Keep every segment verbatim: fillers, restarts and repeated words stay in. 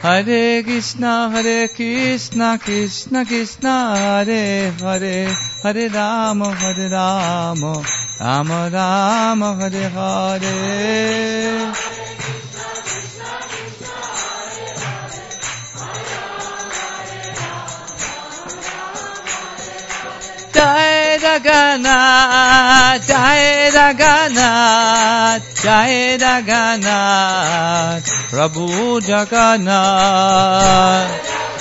Hare Krishna, Hare Krishna, Krishna Krishna, Hare Hare, Hare Rama, Hare Rama, Rama Rama, Hare Hare. Jai Jagannath, Jai Jagannath, Jai Jagannath, Prabhu Jagannath.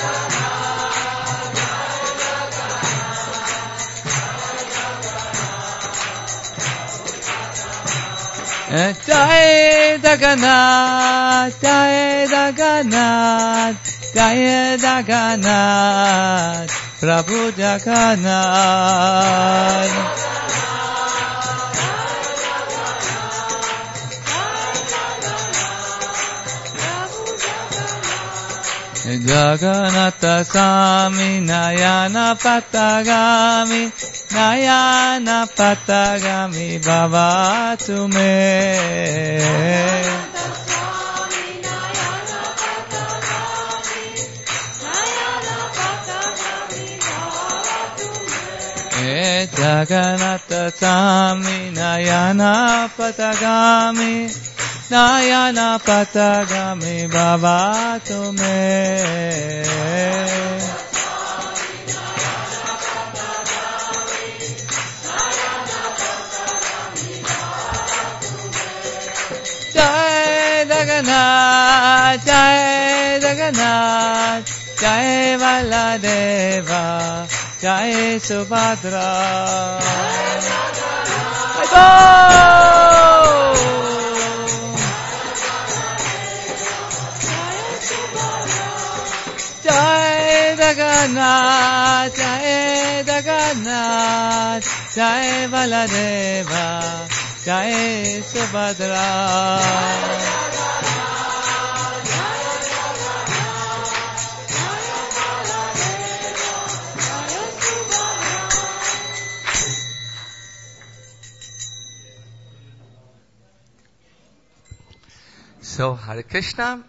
Jai Jagannath, Jai Jagannath, Jai Jagannath, Prabhu Jagannath. Jagannatha Swami Nayana Patagami, Nayana Patagami Bhavatu me. Jagannatha Swami Nayana Patagami, Nayana Patagami Bhavatu me. Jai Jagannath, Jai Jagannath, Jai Baladeva, Jai Subhadra. Go! Jai Jagannath, Jai Jagannath, Jai Baladeva, Jai Subhadra. So, Hare Krishna.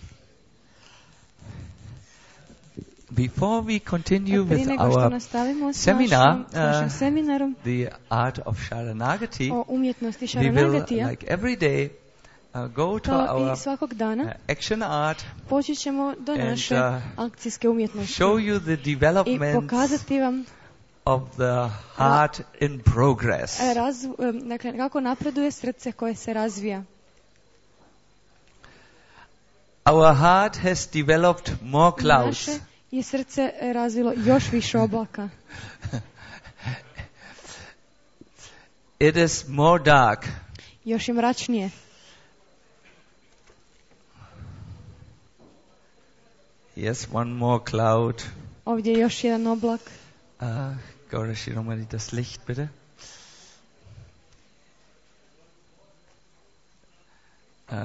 Before we continue with our seminar, uh, the art of Sharanagati, we will, like every day, uh, go to our uh, action art and uh, show you the development of the heart in progress. Our heart has developed more clouds. I srce razvilo još više oblaka. It is more dark. Još je mračnije. Yes, one more cloud. Ovdje je još jedan oblak. Uh, Gaurashi Romani, das Licht, bitte. Uh,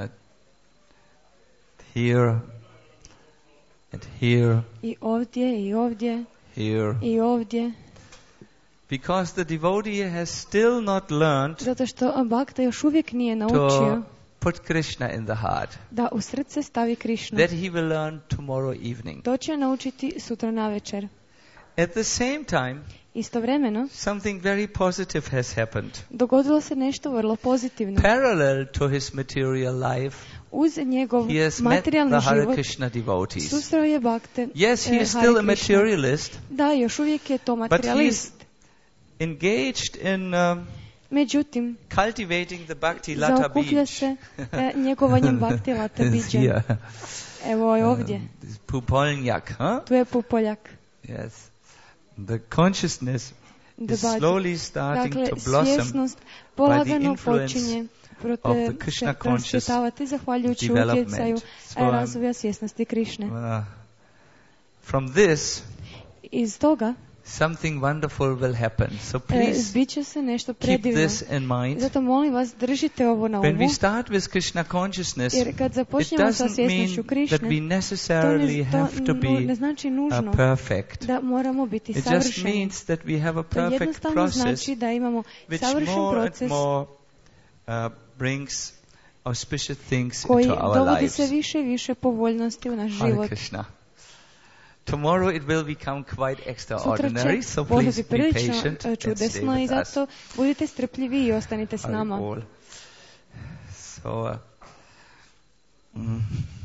here. And here, I ovdje, i ovdje, here, i ovdje. Because the devotee has still not learned Zato što bhakta još uvijek nije naučio to put Krishna in the heart. Da u srce stavi Krishnu. That he will learn tomorrow evening. To će naučiti sutra navečer. At the same time, istovremeno, something very positive has happened. Dogodilo se nešto vrlo pozitivno. Parallel to his material life, uz njegov materijalni život susreo je bhakte. Yes, he is still a materialist. Da, još uvijek je to materialist. But he is engaged in um, Međutim, cultivating the bhakti lata beach. Zaokuplja se e, njegovanjem bhakti lata beacha. Evo je ovdje. Uh, Pupoljak, huh? Tu je pupoljak. Yes. The consciousness The is slowly starting dakle, to blossom by the influence of the Krishna conscious zahvaljujući development. utjecaju So, razvoja svjesnosti Krišne. Uh, from this, iz toga something wonderful will happen. So please zbiće se nešto keep predivno. this in mind. Zato molim vas, držite ovo na umu. When we start with Krishna consciousness, jer kad it započnemo sa doesn't svjesnošću mean Krišne, that we necessarily to ne, have to be ne znači nužno uh, perfect. da moramo biti It savršeni. just means that we have a To perfect jednostavno process znači da imamo which savršen more proces and more uh, brings auspicious things koji into our dovodi lives. sve više i više povoljnosti u naš Hare život. Krishna. Tomorrow it will become quite Sutra extraordinary, će so please postati be prilično patient e, and čudesno stay i with us. zato budite strpljivi i ostanite s Hare nama. Bol. So, uh, mm.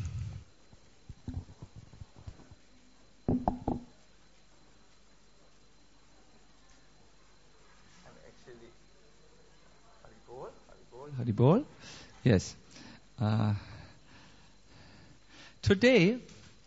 Hare Bol? Yes. Uh, today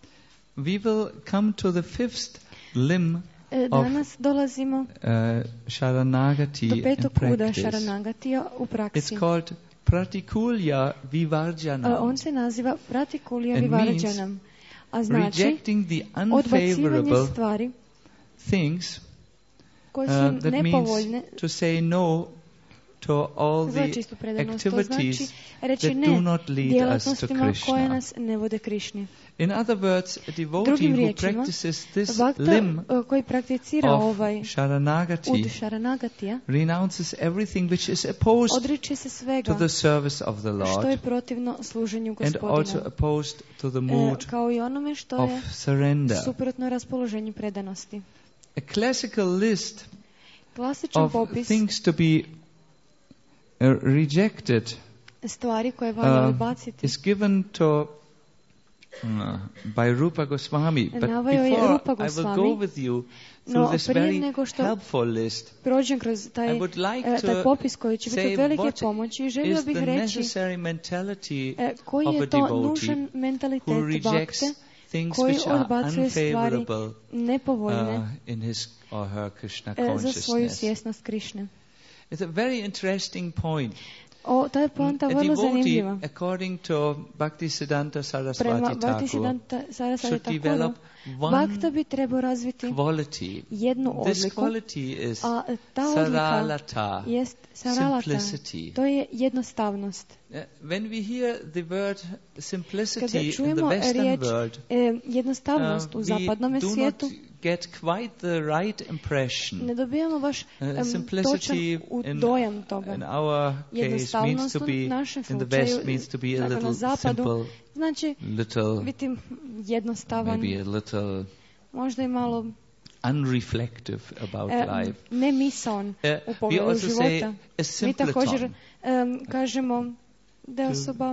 we will come to the fifth limb E, Danas dolazimo uh, Sharanagati do in petog kuda practice. Šaranagatija u praksi. It's called Pratikulya E, Vivarjanam. On se naziva Pratikulya It means Vivarjanam, a znači rejecting the odbacivanje unfavorable stvari things. koje su Uh, that nepovoljne. means to say no to all Za the čistu predanost. To znači activities reći that ne do not lead us to djelatnostima koje Krishna. nas ne vode Krišni. In other words, a devotee Drugim who riječima, practices this Bhakta limb uh, koji prakticira of ovaj Sharanagati ud Šaranagatija renounces everything which is opposed odriče se svega to the service of the što je Lord protivno služenju and also Gospodina, opposed to the E, mood kao i onome što of je surrender. suprotno raspoloženju predanosti. A classical list Klasičan of popis things to be uh, rejected stvari koje valja uh, odbaciti is given to uh, by Rupa Goswami. But naveo je before Rupa I will Goswami, go with you through no this prije very nego što helpful list, prođem kroz taj, I would like e, taj to popis koji će biti say od velike what pomoći, želio is bih the reći necessary mentality e, koji of a je to devotee nužan mentalitet who rejects bakte things koji which are odbacuje stvari unfavorable nepovoljne uh, in his or her Krishna e, za svoju consciousness. svjesnost Krišne. It's a very interesting point. O, ta je poanta A vrlo devotee, zanimljiva. according to Bhaktisiddhanta Prema Saraswati Thakur, Bhaktisiddhanta Saraswati should Thakuru, develop Bhakta one bi trebao razviti quality. jednu This odliku, quality is a ta odlika saralata, jest saralata, simplicity. to je jednostavnost. Uh, When we hear the word Kada simplicity in the čujemo Western riječ world, e, jednostavnost uh, u zapadnom we do svijetu, not get quite the right impression. ne dobijamo baš Uh, em, simplicity točan in, dojam toga. in our case means Jednostavnost to u be, našem in the slučaju, West means to be a dakle, na little zapadu, simple, znači little, biti jednostavan, maybe a little možda i malo unreflective about e, life. nemisaon Uh, u we pogledu also say života. a Mi simpleton. također em, kažemo da je To- osoba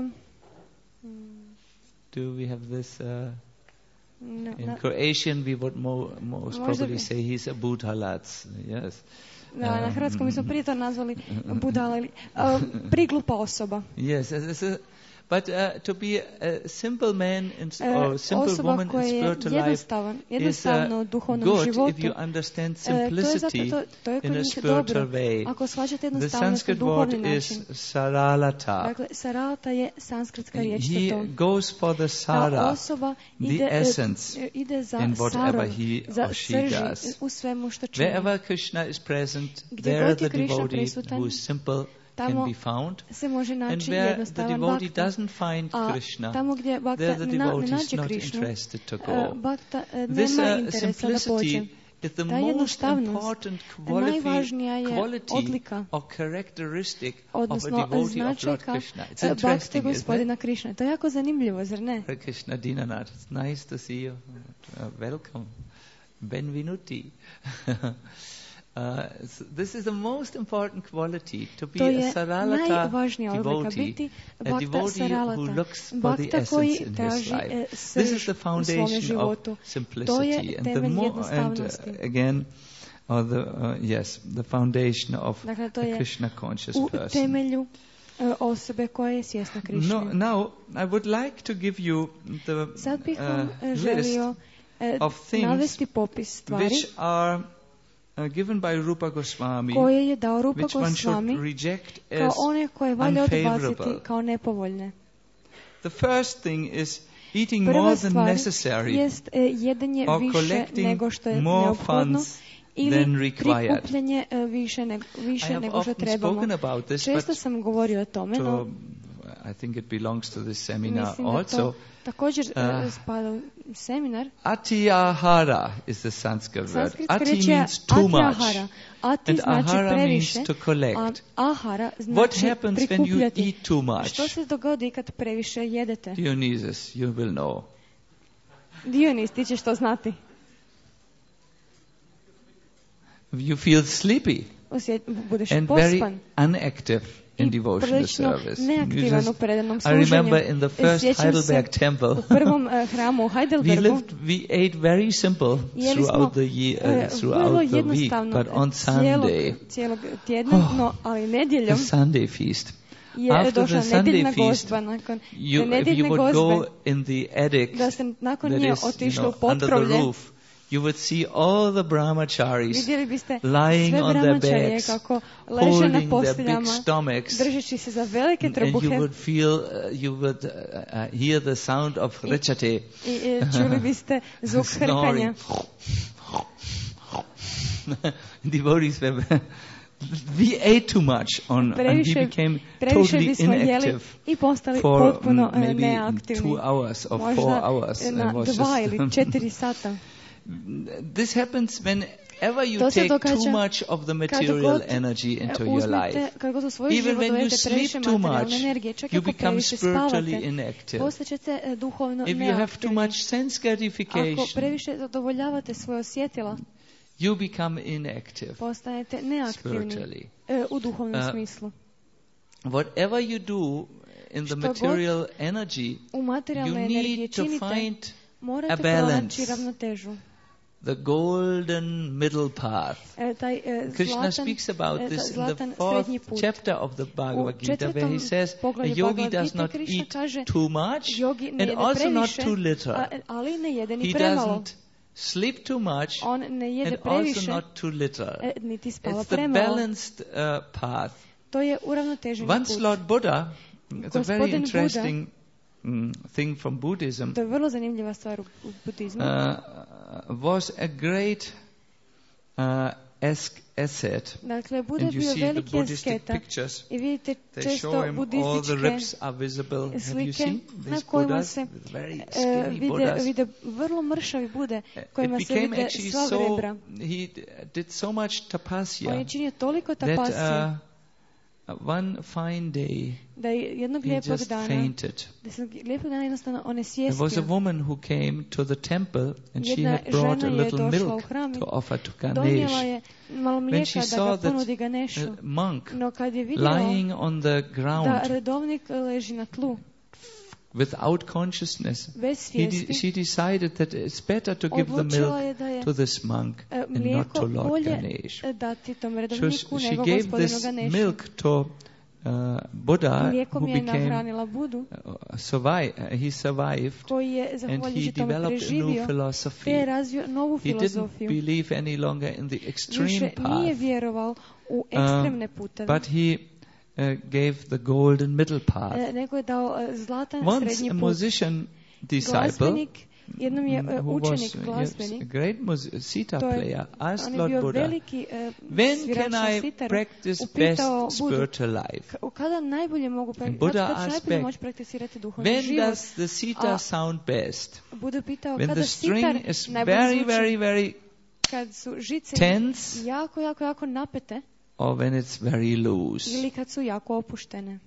Do we have this? Uh, no, in na, Croatian, we would mo- most Možda probably bi- say he's a budalac. Yes. da, na Um, hrvatskom mi smo prije to nazvali budala ili a, priglupa osoba. Yes, it's- it's a- but uh, to be a simple man in, s- E, or simple osoba woman in koja je spiritual life jednostavan, is jednostavno u uh, duhovnom good životu. if you understand E, to je zato simplicity to, to je in kod a njih spiritual dobro. way. Ako shvaćate The jednostavnost na Sanskrit duhovni word is način. saralata. Dakle, saralata je sanskritska riječ za He to. goes for the Ta sara, osoba the ide, e, essence ide za in whatever sarom, he za or she srži does. u svemu što čini. Wherever Krishna is present, Gdje there god the je Krishna devotee prisutan, who is simple can tamo be found. se može And naći where the jednostavan devotee bhakta. doesn't find A Krishna, tamo gdje bhakta there the ne, na, ne devotee is nađe not Krišnu, interested to e, go. bhakta e, This nema uh, interesa da pođe. simplicity is the Ta most jednostavnost important quality, najvažnija je quality odlika, or characteristic of a odnosno devotee of Lord značajka Krishna. It's e, bhakte interesting, isn't it? gospodina Krišne. To je jako zanimljivo, zar ne? Hare Krishna Dinanath, it's nice to see you. Uh, welcome. Benvenuti. Uh, so this is the most important quality, to be To a je saralata najvažnija odlika, devotee, biti a bhakta devotee who saralata, looks for the bhakta koji essence in his traži life. e, This is srž the u svome foundation of životu. To simplicity, je and the temelj more, and jednostavnosti. uh, again, or the uh, yes, the foundation of Dakle, to a je Krishna conscious u person. temelju e, osobe koja je svjesna Krišne. No, now I would like to give you the Sad bih vam uh, e, list želio e, of things navesti popis stvari which are uh, given by Rupa Goswami, koje je dao Rupa which one should Goswami reject kao as one koje valja odbaciti unfavorable. kao nepovoljne. The first thing is eating Prva more than stvar necessary jest e, jedenje or više collecting nego što je more neophodno funds ili than required. prikupljanje e, više, nego, I više have nego što often trebamo. spoken about this, Često but sam govorio o tome, no to I think it belongs to this seminar also. Također uh, spada u seminar. Atyahara is the Sanskrit word. Ati means too much. Ati and znači ahara previše, means to collect. A ahara znači What happens when you eat too much? Što se dogodi kad previše jedete? Dionysus, you will know. Dionis, ti ćeš to znati. You feel sleepy. Osjet, budeš and pospan. Very unactive in devotional service. Neaktivan u predanom I služenju. remember in the first Heidelberg temple, u prvom uh, hramu u Heidelbergu, we lived, we ate very simple throughout the year, uh, throughout the week, but on Sunday, cijelog tjedna, no, ali nedjeljom, the Sunday feast. Je After the Sunday feast, nakon you, if you would go in the attic, da se nakon that nje is, otišlo you u know, under the potkrovlje, roof, you would see all the brahmacharis lying on their backs, holding their big stomachs, se za velike and you would feel, uh, you would uh, uh, hear the sound of richate, snoring. Devotees were, we ate too much on, and we became totally inactive for maybe two hours or four hours. Na dva ili četiri sata. This happens whenever you take too much of the material energy into your life. Even when you sleep too much, you become spiritually inactive. If you have too much sense gratification, you become inactive spiritually. Uh, whatever you do in the material energy, you need to find a balance. The golden middle path. Krishna speaks about this in the fourth chapter of the Bhagavad Gita, where he says a yogi does not eat too much and also not too little. He doesn't sleep too much and also not too little. It's the balanced uh, path. Once Lord Buddha, it's a very interesting mm, thing from Buddhism, uh, was a great uh, ascet. Dakle, Buddha and you bio see the veliki Buddhistic asketa. pictures. I vidite They show him all the ribs are visible. Have you seen these Buddhas? Se, very skinny vide, Buddhas. vide vrlo mršavi Bude kojima se vide sva so, rebra. He did so much tapasya. On je činio toliko tapasije that, uh, one fine day, da jednog he lijepog just dana, fainted. da se lijepog dana jednostavno on je There was a sjestio. woman who came to the temple and she Jedna had brought a žena je little došla u milk hram i to offer to donijela Ganesh. je malo When mlijeka she da saw ga ponudi that Ganešu. uh, monk No kad je vidjela lying on the da ground redovnik leži na tlu, without consciousness, bez he svijesti, de- she decided that it's better to give the odlučila je milk da je to this monk e, and not to mlijeko Lord bolje Ganesh. e, dati tom So redovniku she nego gave gospodinu this Ganešu. milk to uh, Buddha, Mlijekom who je became nahranila Budu, uh, survive, uh, he survived, koji je and he zahvaljujući tome developed a new preživio, te je philosophy. razvio novu He didn't filozofiju. believe any longer in the extreme Više nije path, vjerovao u ekstremne puteve, but he uh, gave the golden middle path. e, nego je dao e, zlatan Once srednji a put. musician disciple, Glazbenik, jednom je e, who učenik was yes, a glazbenik, great mus- sitar to je, player, asked on je Lord bio Buddha, veliki e, when svirač can na I sitaru, practice upitao best Budu, spiritual life? k- kada najbolje mogu And prakticirati, Buddha kada ću asked najbolje back, moći prakticirati duhovni when život. does the sitar A sound best? Budu pitao When kada the sitar string is najbolje very, zvuči, very, very kad su žice tense, jako, jako, jako napete or when it's very loose? ili kad su jako opuštene.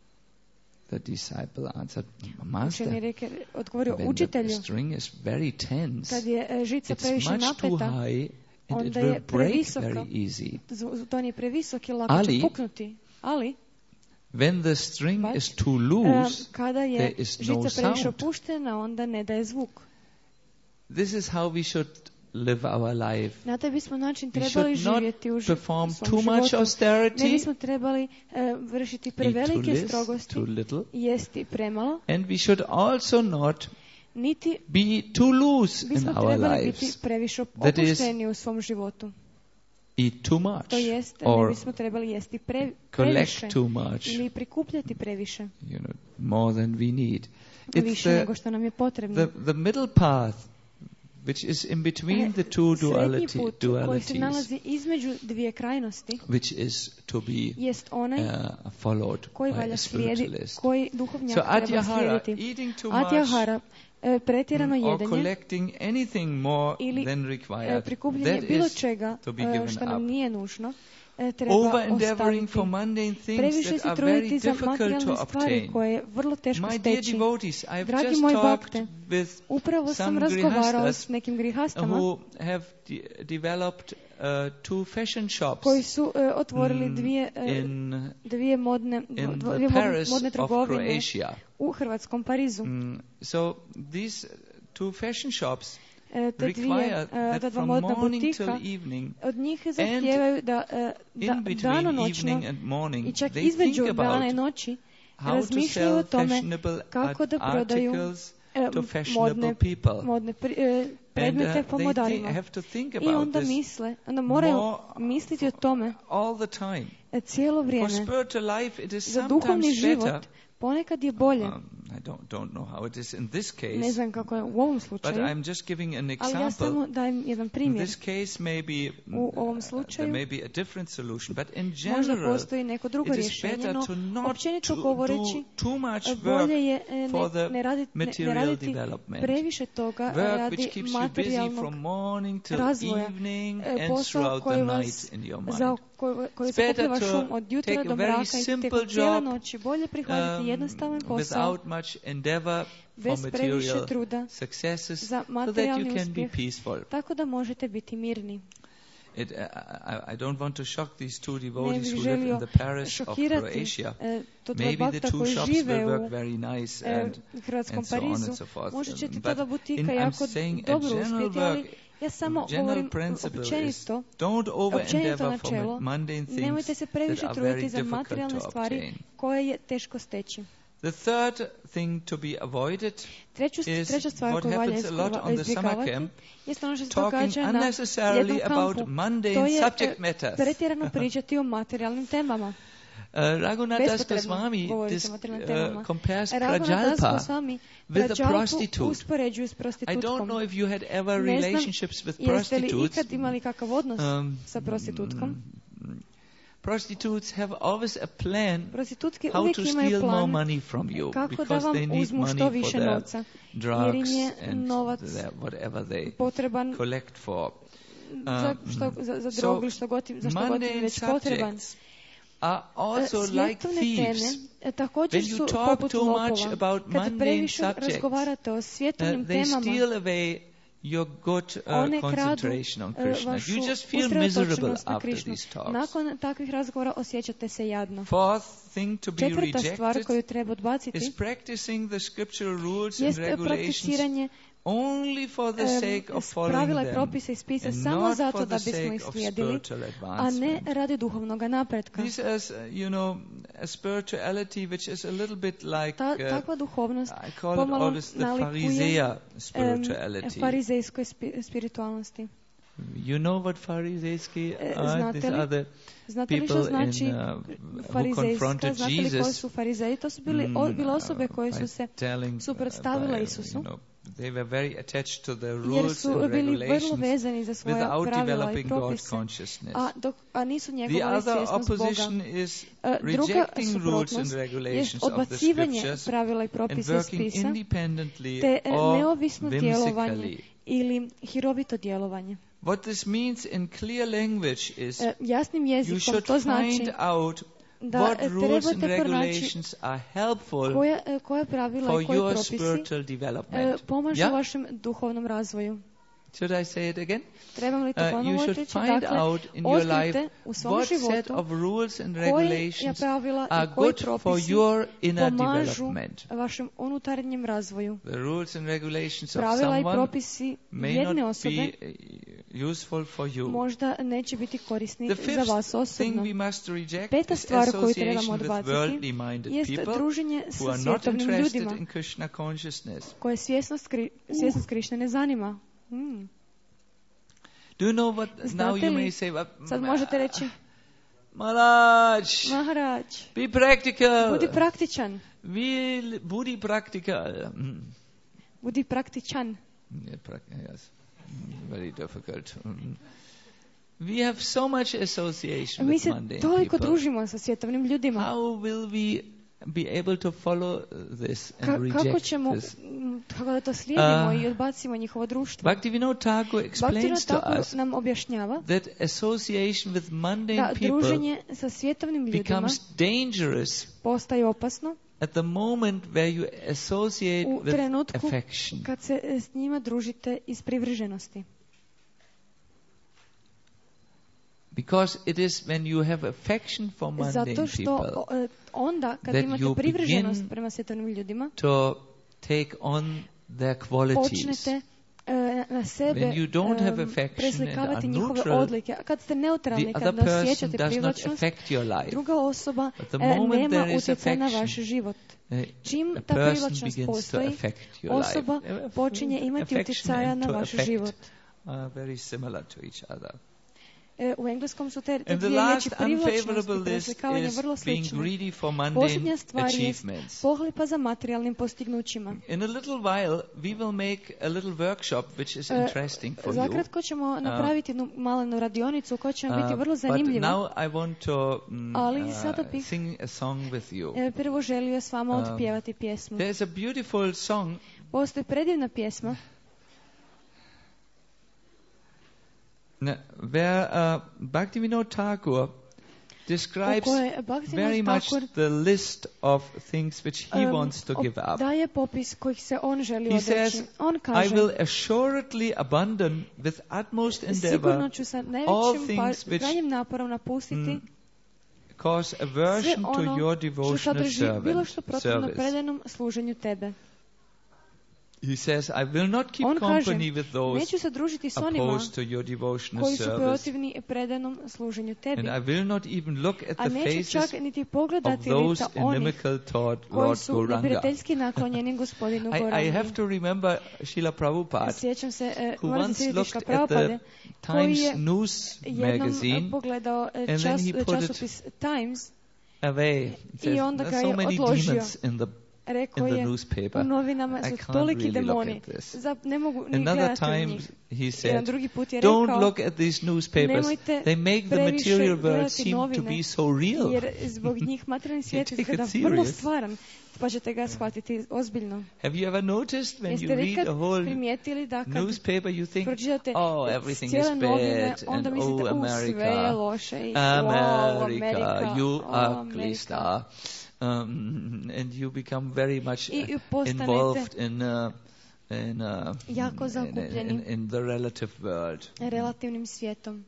The disciple answered, Učenik Master, reke, odgovorio when the učitelju, string is very tense, kad je e, žica it's previše much too napeta, high and it onda will je break previsoka. very easy. Z- ton je previsok i lako Ali, će puknuti. Ali, When the string But, is too e, loose, kada je there is no žica previše sound. opuštena, onda ne daje zvuk. This is how we should live our life. Na taj bismo način We trebali should not živjeti u ži- perform svom too much životu. Ne austerity, bismo trebali e, vršiti eat too prevelike less, strogosti, too little, jesti premalo, and we should also not niti be too loose in bismo our trebali biti lives. previše That is, opušteni u svom životu. eat too much To jest, ne or bismo trebali jesti pre, collect previše too much, ili prikupljati previše, you know, more than we need. It's više the, nego što nam je potrebno. the, the middle path which is in between the two duality, put, dualities, koji se nalazi između dvije krajnosti, which is to be jest onaj uh, followed koji by valja a slijedi, spiritualist. koji duhovnjak So treba atyahara, slijediti. eating too Atyahara, e, pretjerano much or jedenje collecting anything more ili than e, required, prikupljanje that bilo is čega to be e, given što nam up. nije nužno, e, treba Over endeavoring ostaviti. for mundane things Previše that se are very truditi za difficult to materijalne stvari obtain. koje je vrlo teško My dear steći. devotees, I've Dragi just moji talked bakte, with upravo sam some razgovarao grihastas s nekim grihastama who have de- developed uh, two fashion shops koji su e, otvorili mm, dvije, e, in, dvije modne, in dvo- the dvije Paris modne of trgovine Croatia. u hrvatskom Parizu. Mm, so these two fashion shops E, te dvije, require e, that ta dva from modna morning butika till evening, od njih zahtijevaju da, e, da in between danonoćno evening and morning, i čak they između think dana i about noći how to razmišljaju o sell tome fashionable kako da prodaju articles e, to fashionable modne, people. modne pri, e, predmete And, uh, po they modarima. thi- have to think I about onda this misle, onda moraju more misliti o tome all the time. e, cijelo For vrijeme. spiritual life, it is Za duhovni sometimes život better. ponekad je bolje. Um, I don't don't know how it is in this case, Ne znam kako je u ovom but slučaju, I'm just giving an ali ja example. samo dajem jedan In primjer. this case, maybe U ovom uh, slučaju there may be a different solution, but in možda general, postoji neko drugo it is rješenje, better no to not općenito to govoreći, do too much work bolje je e, for the ne, ne, raditi, ne, ne material raditi development. previše toga Work which radi keeps you busy materijalnog from morning till razvoja. evening E, and posao throughout the koji night vas in your mind. za koji, koji It's better zakupljiva to šum od jutra take do a very mraka i simple tijekom cijele job, noći. Bolje prihvatiti um, jednostavan posao without much endeavor for bez previše material truda successes, za so that materijalni you can be uspjeh, peaceful. tako da možete biti mirni. It, uh, I, I don't want to shock these two Ne devotees bih who live in želio the parish of šokirati Croatia. e, to dva Maybe the bakta two koji shops will žive work u very nice e, and, hrvatskom and so on Parizu. and so forth. Možda će ti But ta dva butika in, I'm jako saying a dobro general uspjeti, ali work, ja samo general govorim principle is općenito, don't over općenito endeavor for načelo, mundane things nemojte se that previše are very truditi za difficult materijalne to stvari obtain. koje je teško steći. The third thing to be avoided Treću, is treća stvar what koju valja happens a lot on the summer izbjegavati camp, jest ono što se talking događa na unnecessarily ljetnom about kampu. mundane To je subject e, matters. pretjerano pričati o materijalnim temama. Uh, Raghunath Das Bespotrebno Goswami govoriti dis, o materijalnim uh, temama. compares Raghunath Das Prajalpa Goswami with the Prajalpu prostitute. uspoređuju s I prostitutkom. don't know if you had ever Ne znam, relationships with jeste li prostitutes. ikad imali kakav odnos Um, sa prostitutkom? mm, Prostitutes have always a plan Prostitutke how uvijek to imaju steal more plan money from you kako da because vam they need uzmu što money for više their novca, jer im drugs je and novac their whatever they potreban collect for. za, Um, što, za, za so drogu ili što god, im- za što god im mundane je već potreban. subjects are also E, like svjetovne thieves. teme e, također When you su talk poput too much lopova. about Kad mundane previše subjects, razgovarate o Uh, svjetovnim they temama, steal away your good uh, one kradu concentration on e, Krishna. vašu You just feel miserable usredotočenost na after Krišnu. these talks. Nakon takvih razgovora osjećate se jadno. Fourth thing to be Četvrta stvar rejected koju treba odbaciti is practicing the scriptural rules and jest regulations prakticiranje only for the em, sake of following pravila i them propisa iz spisa and samo not zato for da the bismo ih sake of slijedili, spiritual a ne advancement. radi duhovnog napretka. This is, uh, you know, a spirituality which is a little bit like, Ta, uh, takva duhovnost I call it pomalo always the nalikuje Pharisee em, spirituality. farizejskoj spi, spiritualnosti. You know what Pharisejski E, are? znate These li- are the Znate li people što znači in, uh, who farizejska? confronted Znate li koji Jesus, su farizeji? To su bili, mm, o, bile osobe uh, koje by su se telling, uh, suprotstavile by, Isusu, you know, they were very attached to the jer rules su and bili vrlo regulations vezani za svoja without pravila i developing God propise, consciousness. a, dok, a nisu The njegovali other svjesnost Boga. opposition is E, Druga rejecting rules and suprotnost jest regulations of the odbacivanje scriptures pravila i and propisa iz working spisa, independently te e, or neovisno djelovanje whimsically. ili hirovito djelovanje. What this means in clear language is E, Jasnim you jezikom should to znači find out da what e, rules and trebate pronaći regulations are helpful koja, e, koja pravila for i koji your propisi spiritual e, development. pomažu Yeah? vašem duhovnom razvoju. Should I say it again? Trebam li to Uh, ponovo you should reći? find Dakle, out in your life otkrite u svom what set životu of rules and koja regulations pravila are i koji good for propisi your inner pomažu development. vašem unutarnjem razvoju. The rules and regulations of Pravila i someone propisi may jedne not osobe be uh, useful for you. možda neće biti korisni The za vas fifth thing osobno. we must reject Peta is stvar koju association trebamo with odbaciti worldly-minded jest people druženje who sa are not svjetovnim interested ljudima in Krishna consciousness. koje svjesnost, kri, svjesnost Krišne ne zanima. Hmm. Do you know what now Znate you li, may say, "Well, sad možete reći, Maharaj, Maharaj, be practical. budi praktičan, Will budi practical. Mm. budi praktičan. Yeah, prac- yes. very difficult. We have so much association Mi with se mundane toliko people. družimo sa svjetovnim ljudima. How will we be able to follow this and Ka- reject kako ćemo, this? kako da to slijedimo Uh, i odbacimo njihovo društvo? Bhaktivinoda Thakur explains to Bhaktivinoda us Thakur nam objašnjava that association with mundane da people druženje sa svjetovnim ljudima becomes dangerous postaje opasno at the moment where you associate u with trenutku affection. kad se s njima družite iz privrženosti. Because it is when you have affection for mundane Zato što people o, onda kad that imate you privrženost begin prema svjetovnim ljudima, to take on their qualities. počnete e, na sebe When you don't have em, affection preslikavati and are njihove neutral, odlike. A kad ste neutralni, the kad other ne person osjećate does not privlačnost, affect your life. druga osoba But the e, moment nema there is utjecaj na affection, vaš život. uh, Čim a ta person privlačnost begins to postoji, affect your osoba life. počinje imati Affection utjecaja and na to vaš affect život. are very similar to each other. E, u engleskom su te, te And the dvije riječi last privlačnost unfavorable i list preslikavanje is vrlo being slične. greedy for Posljednja mundane stvar je achievements. pohlepa za materijalnim postignućima. In a little while, we will make a little workshop which is E, interesting for you. Zakratko ćemo napraviti jednu malenu radionicu koja će vam biti vrlo Uh, but zanimljiva. now I want to mm, Ali uh, sada bih sing a song with you. e, prvo želio s vama Um, otpjevati pjesmu. There's a beautiful song Postoji predivna pjesma n- where uh, Bhaktivinoda Thakur u describes kojoj very Bhaktivinoda much Thakur the list of things which he um, wants to give up. daje popis kojih se on želi He odreći. says, On I kaže, will assuredly abandon with utmost sigurno endeavor ću sa all najvećim things pa, which krajnjim naporom napustiti mm, cause sve aversion to ono your što devotional sadrži bilo servant, što protivno service. predanom služenju tebe. He says, I will not keep On kaže, company with those neću se družiti s onima opposed to your devotional koji su service. protivni predanom služenju tebi. And I will not even look at A the neću čak faces niti of pogledati those lica onih inimical taught koji Lord su Gauranga. neprijateljski naklonjeni gospodinu I, I have Gaurangi. to remember Srila Prabhupada, Sjećam se, e, who moram se once sjetiti looked Šrila at Prabhupade, the koji Times je news jednom magazine pogledao e, and čas, then he put it časopis Times, away. He says, onda ga there's so je many odložio. demons in the rekao in the je, newspaper. u novinama I su can't toliki really look demoni, at this. Za, ne mogu ni Another gledati u time njih. he Jedan said, drugi put je don't rekao, look at these newspapers. nemojte They make the previše material world gledati seem to novine, be so real. jer zbog njih materijalni svijet take it izgleda serious. vrlo stvaran, pa ćete ga shvatiti ozbiljno. Have you ever noticed when Jeste you li read kad a whole primijetili da kad newspaper you think, pročitate oh, everything is cijele novine, bad, onda and mislite, oh, u, sve je America, loše, i America, wow, Amerika, you o, ugly Amerika. star. Um, and you become very much I uh, postanete involved in, uh, in, uh, jako in, zakupljeni in, in the relative world. relativnim svijetom.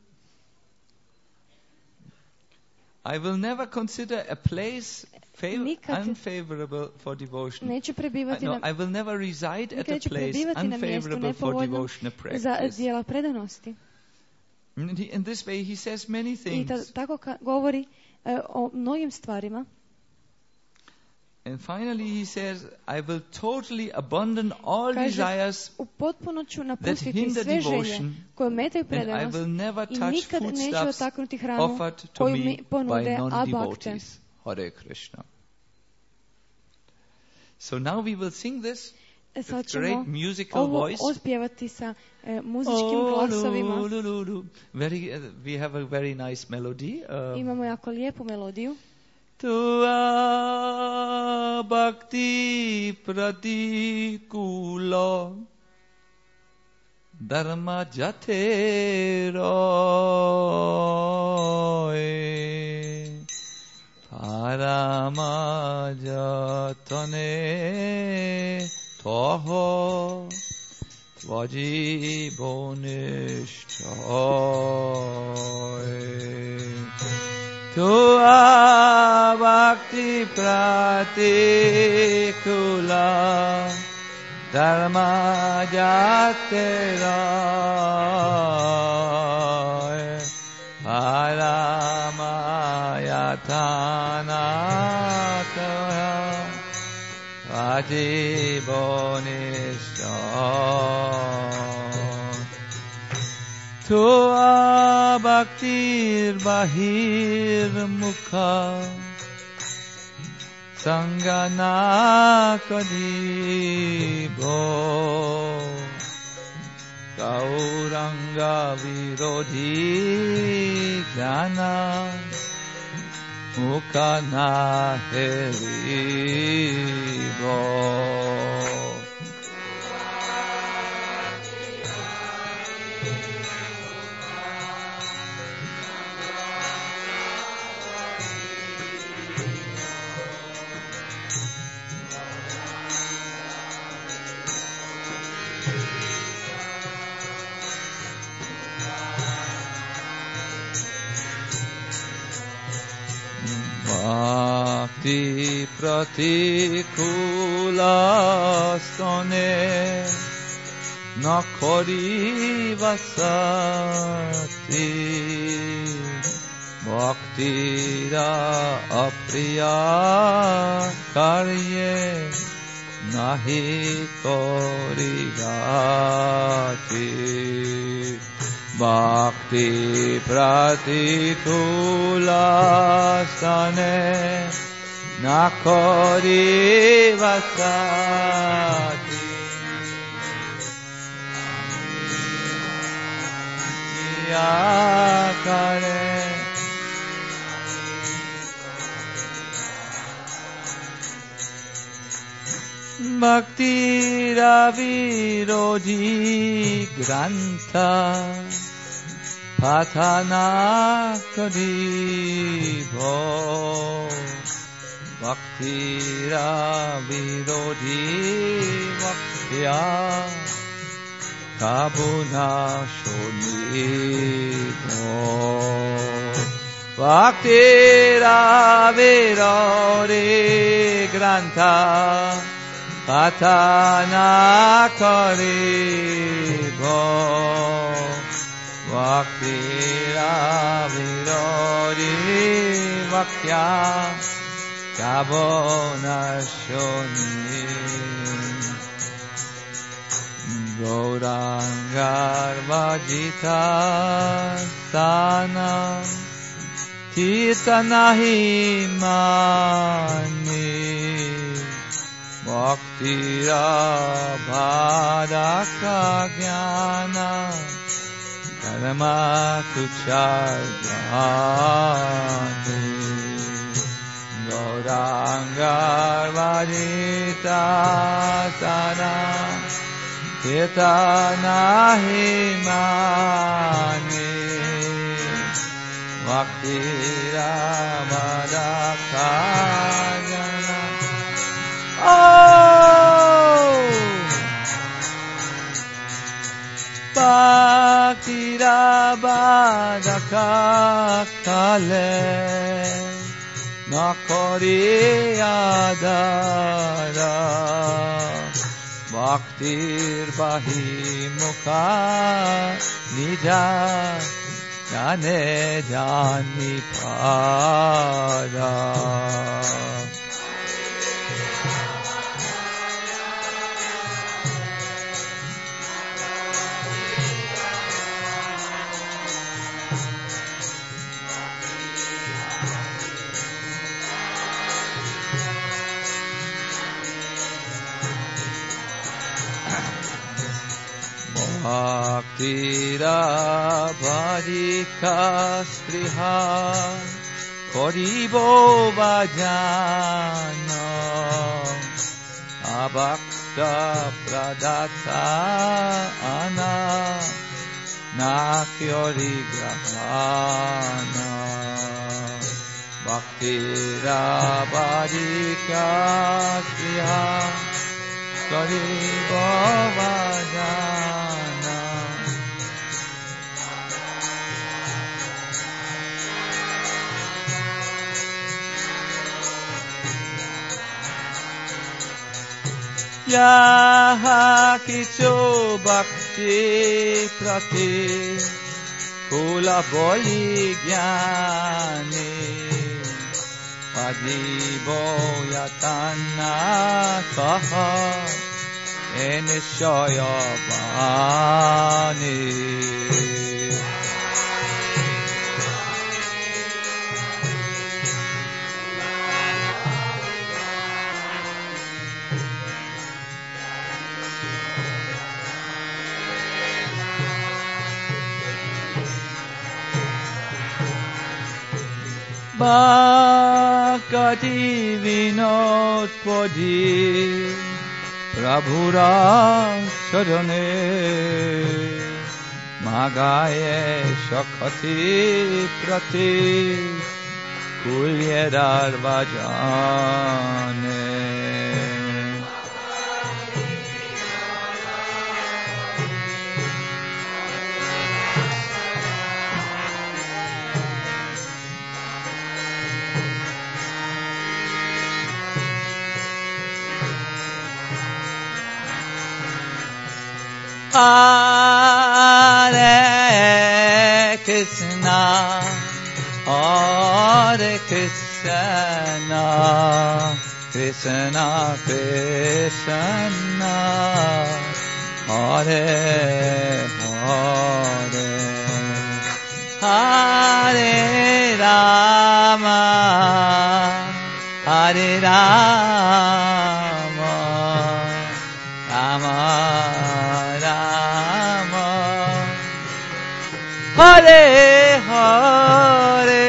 I will never consider a place fav- Nikad unfavorable for devotion. neću prebivati I, no, na, I will never reside at nikad a neću place prebivati na mjestu unfavorable for nepovoljnom devotional za practice. dijela predanosti. And he- in this way he says many I things. ta, tako ka, govori e, o mnogim stvarima. And finally he says, I will totally abandon all Kaže, desires u potpuno ću that napustiti hinder sve želje devotion, koje ometaju and I predanost will never i touch nikad neću foodstuffs otaknuti hranu offered to koju me mi ponude by abakte. non-devotees. Hare Krishna. So now we will sing this E, sad with great ćemo musical ovo voice. otpjevati sa e, muzičkim Oh, glasovima. lu, lu, lu, lu. Very, uh, we have a very nice melody. Um, Imamo jako lijepu melodiju. Tua bhakti pratikula dharma jate roe parama jatane toho vajibonishchoe. Tua bhakti pratikula dharma jatera paramayathanata vajibonishcha. Tua bhaktir bahir mukha sangana kadibo Gauranga Virodhi Jnana Mukana Heribo. Bhakti pratikula stone nakori vasati bhakti ra apriya karye nahi korigati. Bhakti pratikula stane nakori vasati yakare Bhakti Ravirodhi Grantha Patana Karibo Bhakti Ravirodhi Bhaktya Kabuna Shonibo Bhakti Ravirodhi Grantha Patana Karibo Bhakti Ravirodhi Bhaktya Kabona Shoni Gaurangar Vajita Sana Tirtanahi Mani Bhakti Rabhadaka Jnana Karma Tuchardhani Gaurangar Vajita Sana Kirtanahi Mani Bhakti Rabhadaka Jnana. Oh, Bhakti Rabhadaka Kale Nakori Adara Bhaktir Bahi Mukha Nija Jane Jani Pada Bhakti Rabhadika Spriha Koribo Bhajana Abhakta Pradata Ana Nakyori Grahana Bhakti Rabhadika Spriha Koribo Bhajana Yaha kicho bhakti prati kula boli jnani Pajibo yatana saha enishoya bani Bhakti Vinod Podi Prabhura Sarane Magaye Shakati Prati Kulyedar Vajane Hare Krishna, Hare Krishna, Krishna Krishna, Hare Hare, Hare Rama, Hare Rama, Rama Hare Hare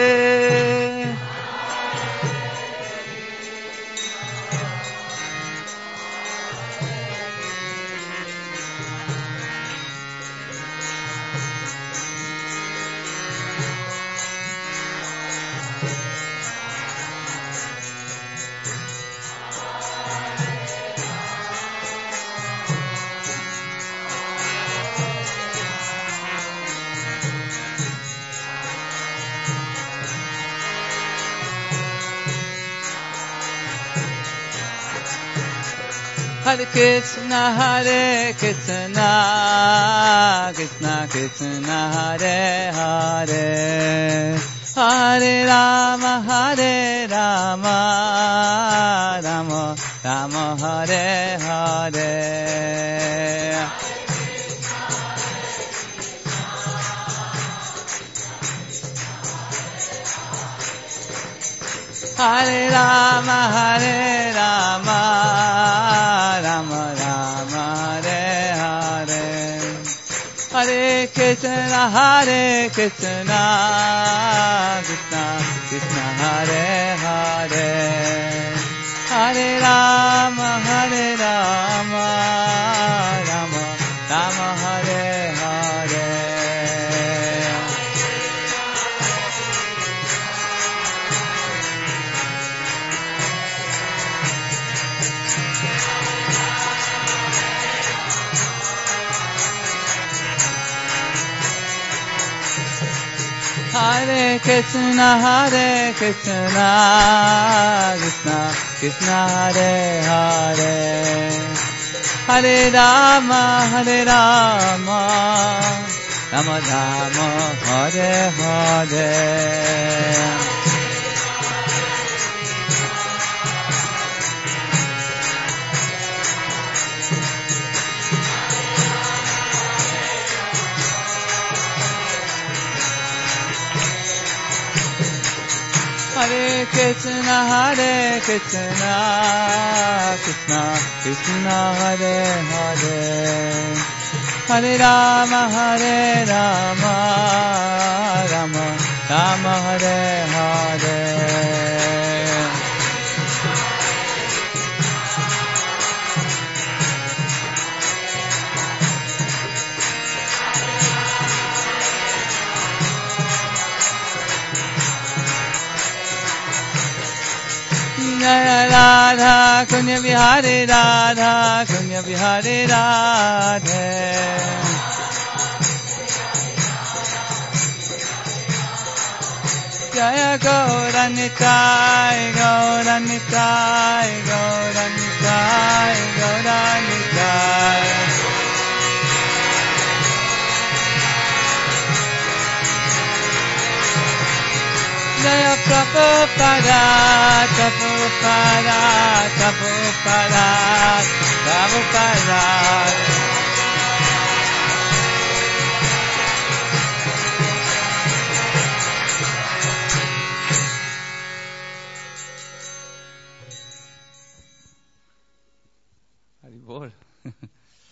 Hare Krishna, Hare Krishna, Krishna Krishna, Hare Hare, Hare Rama, Hare Rama, Rama Rama, Hare Hare. Hare Rama, Hare Rama, Rama Rama, Hare Hare. Hare Krishna, Hare Krishna, Krishna Krishna, Hare Hare. Hare Rama, Hare Rama, Rama Rama, Hare Hare. Hare Krishna, Hare Krishna, Krishna Krishna, Hare Hare. Hare Rama, Hare Rama, Rama Rama, Hare Hare. Hare Krishna, Hare Krishna, Krishna Krishna, Hare Hare. Hare Rama, Hare Rama, Rama Rama, Hare Hare. Jaya Radha Kunya Vihari Radha Kunya Vihari Radhe. Jaya Gauranitai Gauranitai Gauranitai Gauranitai. Jaya Prabhupada, Prabhupada, Prabhupada, Prabhupada. Hari Bol.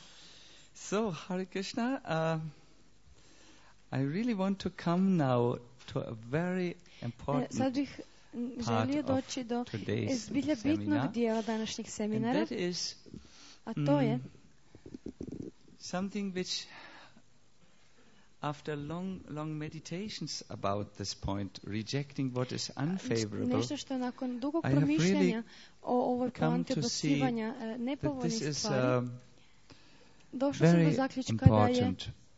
So, Hare Krishna, uh, I really want to come now to a very important Sad bih želio doći do zbilja bitnog dijela današnjeg seminara, is, a to je mm, something which after long, long meditations about this point, rejecting what is unfavorable, nešto što nakon dugog promišljanja o ovoj poanti odbacivanja nepovoljnih stvari, um, došao sam do zaključka da je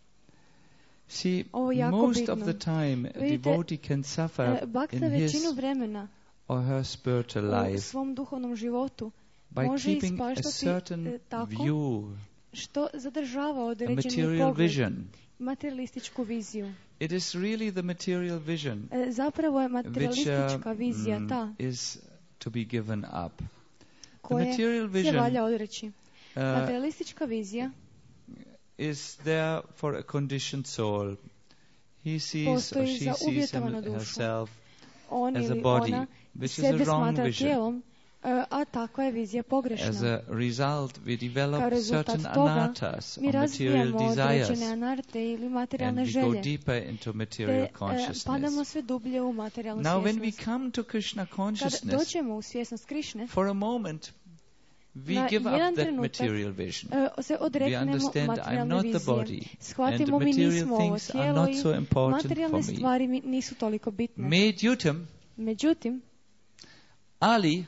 See, ovo jako most bitno. of the time, a devotee can suffer Bhakta in his većinu vremena or her spiritual u life svom duhovnom životu by može keeping a ispaštati certain tako view, što zadržava a određeni material pogled, vision. materialističku viziju. It is really the material vision E, Zapravo je which materialistička uh, vizija mm, ta is to be given up. The koje material se vision valja odreći. uh, Materialistička vizija is there for a conditioned soul. He sees or postoji she za sees uvjetovanu him, dušu. herself On as a ili body, ona which is sebe a wrong smatra vision. tijelom, e, a takva je vizija As pogrešna. a result, we Kao develop rezultat certain toga anarthas mi or material razvijamo desires, određene anarte ili and materijalne we go želje, deeper into te material e, padamo consciousness. sve dublje u materijalnu Now, when we svjesnost. come to Krishna Kad consciousness, dođemo u svjesnost Krišne, for a moment, we na give jedan up that trenutak material vision. e, se We odreknemo understand I'm materijalne not the vizije. body, and Shvatimo mi material nismo ovo things are tijelo not so i important materijalne for me. stvari mi nisu toliko bitne. Međutim, Međutim, Ali,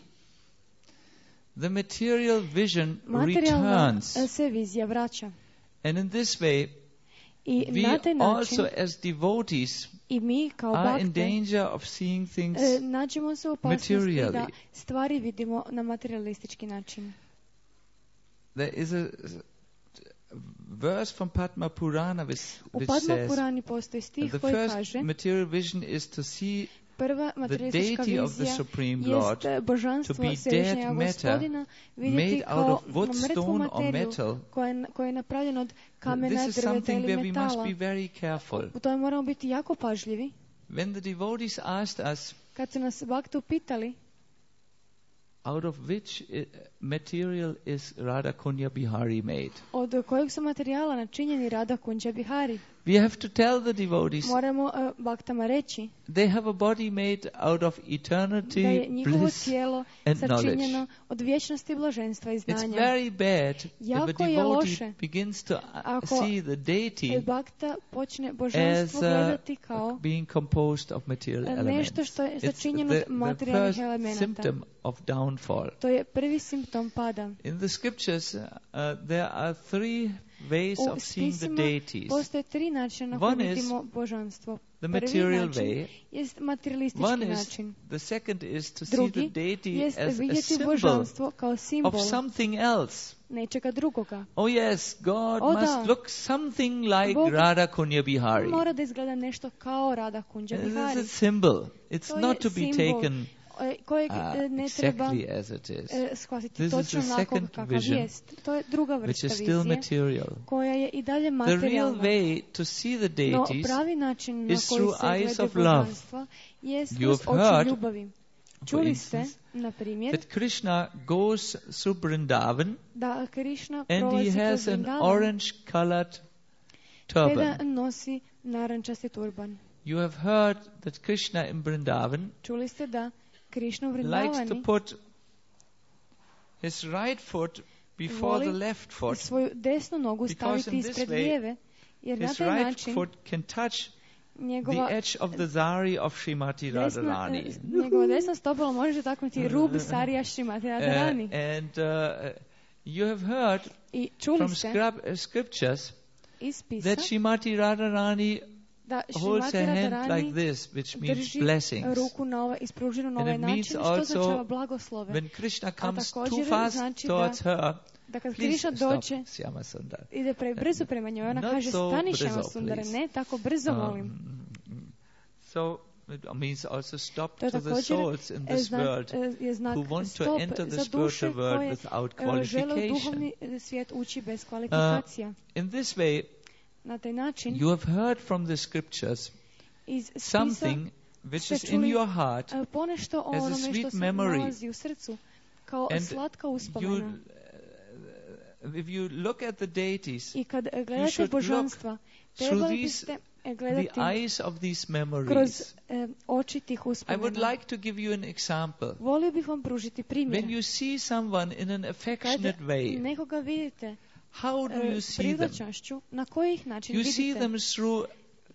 the material vision materijalna returns, se vizija vraća. and in this way, I we na taj način also as devotees i mi kao are in bakte danger of seeing things e, nađemo se u opasnosti materially. da stvari vidimo na materialistički način. There is a verse from Padma Purana which, U which Padma says Purani postoji stih the koji first kaže material vision is to see prva the materialistička deity of the vizija Supreme Lord jest božanstvo to be Svevišnjega dead matter Gospodina vidjeti made out kao of wood, mrtvu stone or materiju metal. koja je, koja je napravljena od kamena, This is drveta something ili where we must metala. be very careful. U tome moramo biti jako pažljivi. When the devotees asked us, Kad su nas bakte upitali out of which uh, material is Radha Kunya Bihari made? od kojeg su materijala načinjeni Radha Kunja Bihari, We have to tell the devotees moramo uh, baktama reći they have a body made out of da je eternity, njihovo bliss, tijelo and sačinjeno knowledge. od vječnosti, blaženstva i It's znanja. very bad if a Jako je devotee loše begins to uh, ako see the deity bakta počne as božanstvo uh, gledati kao being composed of material elements. nešto što je It's sačinjeno the, od the materijalnih first elemenata. symptom of downfall. To je prvi simptom pada. In the scriptures, uh, there are three ways U of seeing the spisima deities. postoje tri načina na koje One is vidimo božanstvo. The Prvi material način way. jest materialistički One is, način. the second is to Drugi see the deity jest as a vidjeti symbol božanstvo kao simbol of something else. nečega drugoga. Oh yes, God O, must da. look something like Bog Radha Kunya Bihari. Mora da izgleda nešto kao Radha Kunja This is Bihari. a symbol. It's To je not to be simbol, taken e, kojeg uh, e, ne treba exactly as it is, e, shvatiti This is točno the onako second kakav vision, jest. To je druga which vrsta is still vizije material. koja je i dalje The real materijalna. way to see the No deities pravi način na is koji through se eyes gleda of love. božanstva je You kroz have oči heard, ljubavi. for Čuli ste, instance, na primjer, that Krishna goes through Vrindavan da Krišna and he prolazi kroz has an Vrindavan orange colored te da turban. nosi narančasti turban. You have heard that Krishna in Vrindavan Čuli ste da Krišna u likes to Vrindavani put his right foot before the voli left foot, svoju desnu nogu because staviti in this ispred way lijeve, jer na his taj right način foot can touch the njegova edge of the zari of Srimati desna, Radharani. eh, njegova desna stopala može dotaknuti rub Sarija Šrimati Radharani. Uh, and uh, you have heard I čuli from ste scrip- uh, scriptures iz spisa that Srimati Radharani da holds Šrimati her hand Radharani like this, which means drži blessings. ruku na ovaj, ispruženu na And ovaj it način, means što also označava blagoslove. When Krishna comes too također fast znači towards da- her, Da kad please Krišna stop, dođe, Shyama Sundar. ide prebrzo prema njoj, ona Not kaže so stani brzo, Šama Sundare, please. ne tako brzo molim. Um, so it means also stop To je to the također souls in e, this znak, world e, je znak who want to stop enter the za duše spiritual world koje without e, žele u qualification. duhovni svijet ući bez kvalifikacija. In this way, Na taj način you have heard from the scriptures iz spisa something which ste is in čuli, your heart, e, ponešto o as a onome sweet što se memory. nalazi u srcu kao and slatka you, uspomena. uh, if you look at the deities, I kad you gledate should božanstva, through trebali these biste the eyes of these memories. Kroz e, oči tih uspomena. I would like to give you an example. Volio bih vam pružiti primjer. When you see someone in an affectionate Kada way, nekoga vidite how do you see them? Privlačnošću, na koji ih način You vidite? see them through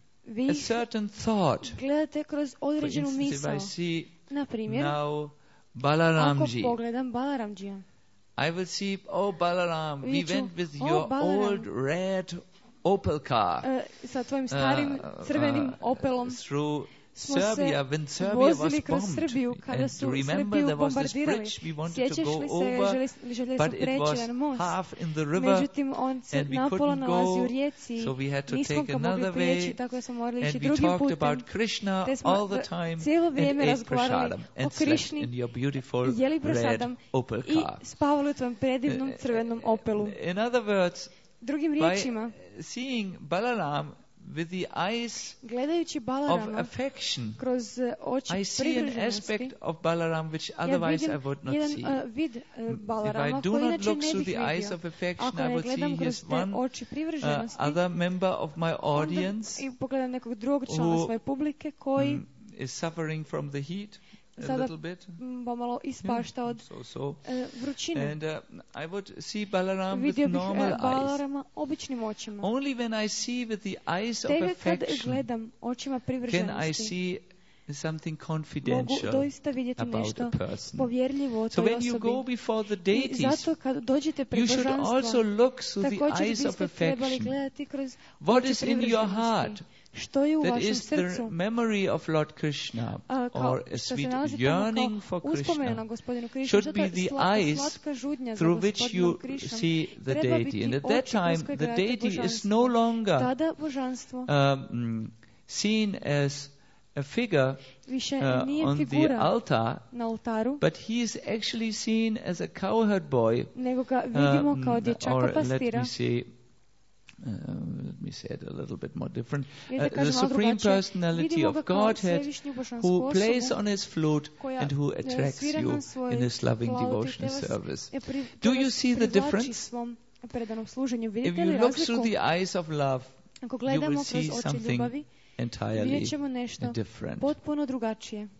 Vi a certain thought. gledate kroz For određenu instance, if misao. I see Na primjer, now Balaramji, ako pogledam Balaramjija, I will see, oh Balaram, we Vidjet ću, went with "Oh, your Balaram." old red Opel car e, sa tvojim starim uh, crvenim uh, Opelom through smo Serbia, se when Serbia was vozili kroz bombed. Srbiju kada And su remember, Srbiju there was this bombardirali. bridge we wanted to Sjećaš go li se, over, želi, željeli but su it preći was jedan most. half in the river, Međutim, on se and we napola couldn't nalazi go, u rijeci, so we had to nismo take ga mogli another prijeći, way, tako da smo morali and ići we drugim talked putem. about Krishna Te smo all the time, cijelo and vrijeme ate razgovarali prasadam, o and slept Krišni, in your beautiful jeli red prasadam Opel i car. spavali u tvojom predivnom crvenom Opelu. In other words, Drugim by riječima, seeing Balaram with the eyes gledajući of Balarama affection, kroz oči I see an aspect privrženosti, of Balaram which ja otherwise I vidim would not jedan see. uh, vid uh, If Balarama I do koji not inače look ne through bih the eyes vidio. of affection, Ako I ne would gledam see kroz his te one oči uh, privrženosti, other member of my audience onda i pogledam nekog drugog člana who, svoje publike koji mm, is suffering from the heat a sada little bit. m, pomalo ispašta od So, so. e, vrućine. And uh, I would see Balaram with Vidio bih normal e, eyes. Balarama običnim očima. Only when I see with the eyes of Tek kad affection gledam očima can I privrženosti, see something mogu confidential doista vidjeti about nešto a person. povjerljivo o So toj when you go osobi. before the I deities, zato kad dođete pred you should also božanstvo, look through the također eyes of biste trebali affection. gledati kroz What oči is in your heart? privrženosti. Što je u That vašem is the srcu? memory of Lord Krishna, A, kao or a što se sweet nalazi tamo yearning kao for uspomena na Krishna, gospodinu Krišnu, should što be je the slatka, eyes slatka žudnja za through which gospodinom you Krišnom. see the Treba deity. biti And at oči that kroz time, koje the gledate deity is božanstvo. no longer Tada božanstvo um, seen as a figure više uh, nije on the figura altar, na oltaru, but he is actually seen as a cowherd boy, nego ga vidimo um, kao dječaka or let pastira. me say, uh, let me say it a little bit more different. Uh, Vidite, kažem the malo supreme drugačije. personality Vidimo of ga kao Godhead, svevišnju božansku who plays osobu on his flute koja and who attracts svira you na svojoj in his loving flauti, devotional te vas- service. e, pri- Do te you vas see the privlači difference? svom predanom služenju. If Vidite you li look razliku? through the eyes of love, Ako you gledamo will kroz see oči something ljubavi, entirely vidjet ćemo nešto different. potpuno drugačije.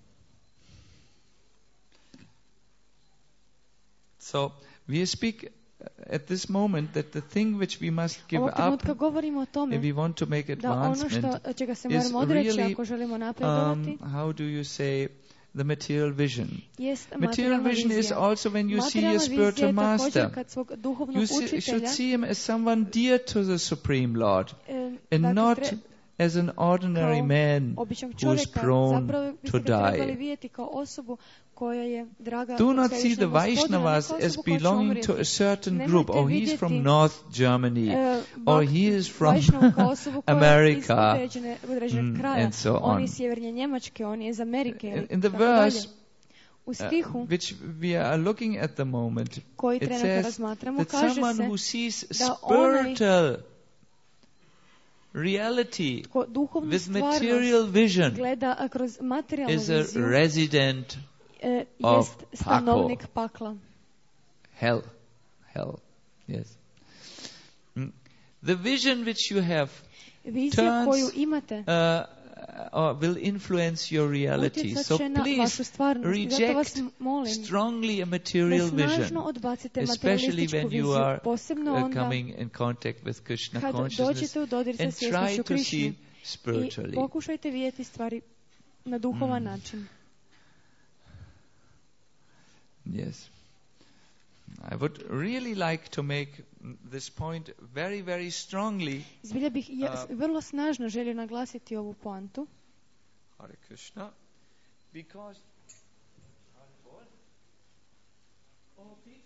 So we speak at this moment that the thing which we must give Ovog up trenutka govorimo o if tome we want to make da ono advancement što, čega se is moramo odreći really, ako želimo napredovati, um, how do you say, the material vision. jest Material materijalna vision is vizija. also when you see Materijalna a vizija je spiritual master. također kad svog duhovnog You see, should učitelja, see him as someone dear to the Supreme Lord, e, and dakle, not tre- as an ordinary kao man običnog who is čovjeka, prone zapravo to biste ga trebali die. vidjeti kao osobu koja je draga Do not see svevišnjem the Gospodinu, Vaishnavas ne kao as osobu koja će belonging to a umrijeti. certain Nemojte group. Oh, he's from vidjeti, North Germany, E, or bak- he is from Vajšnavu kao osobu koja je iz America, određene, određenog mm, kraja. and so On je on. iz sjevernje Njemačke, on je iz Amerike. In, in the tako dalje. verse U uh, stihu which we are looking at the moment, koji it trenutno says razmatramo, that kaže someone se who sees da onaj spiritual reality ko duhovnu with stvarnost material vision gleda a, kroz materijalnu is a viziju, resident e, of jest stanovnik pakla. hell. Hell, yes. Mm. The vision which you have Vizija koju turns, imate uh, or will influence your reality. utjecat So će na vašu please stvarnost. I zato vas reject molim strongly a da material snažno vision, odbacite especially materialističku when you viziju, are posebno uh, onda coming in contact with Krishna kad consciousness, dođete u dodir sa and try svjesnošću to see Krišne i spiritually. pokušajte vidjeti stvari na duhovan Mm. način. Yes. I would really like to make this point very, very strongly. Zbilja bih ja, Uh, vrlo snažno želio naglasiti ovu poantu, Hare Krishna. Because Oh, Pete.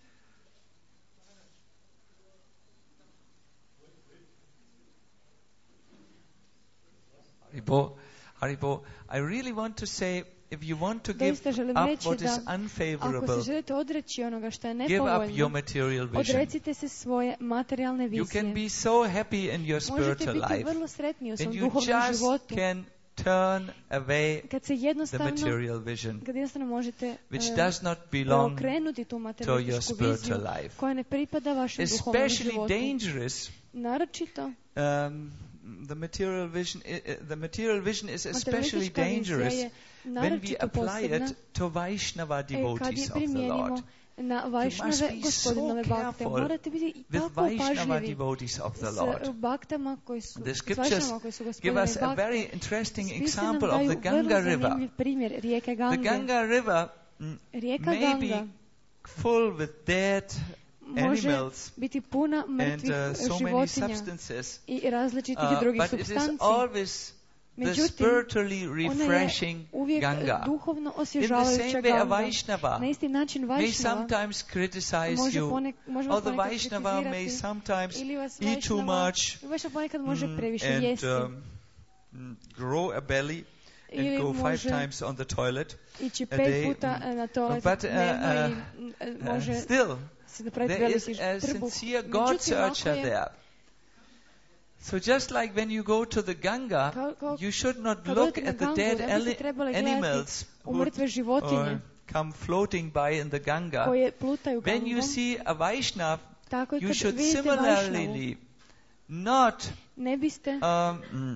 Haribo, Haribo, I really want to say, if you want to give doista želim up reći what is da ako se unfavorable, želite odreći onoga što je give up your nepovoljno, material vision. odrecite se svoje materijalne You can vizije. be so happy in your Možete spiritual biti life, vrlo sretni u svom and you duhovnom just životu can turn away kad se the jednostavno material vision, kad jednostavno možete which e, does not belong okrenuti tu to your materialističku viziju spiritual life. koja ne pripada vašem duhovnom Especially životu. dangerous Naročito um, the material vision, the material vision is especially dangerous when we apply it to Vaishnava devotees of the Lord. Na Vajšnave gospodinove bakte. Morate biti tako pažljivi s baktama koji su, the scriptures give us a very interesting example of the Ganga River. Primjer rijeke Gange. The Ganga River may be full with dead animals biti puna mrtvih and uh, so many substances, i različitih uh, drugih but it is supstanci. always the spiritually refreshing Ganga. In the same way, a Vaishnava may sometimes criticize you, or the Vaishnava may sometimes eat too much mm, and um, grow a belly and go five times on the toilet a day. But uh, uh, uh, still, there is a sincere God searcher there. So just like when you go to the Ganga, you should not look at the dead animals who uh, come floating by in the Ganga. When you see a Vaishnav, you should similarly not um,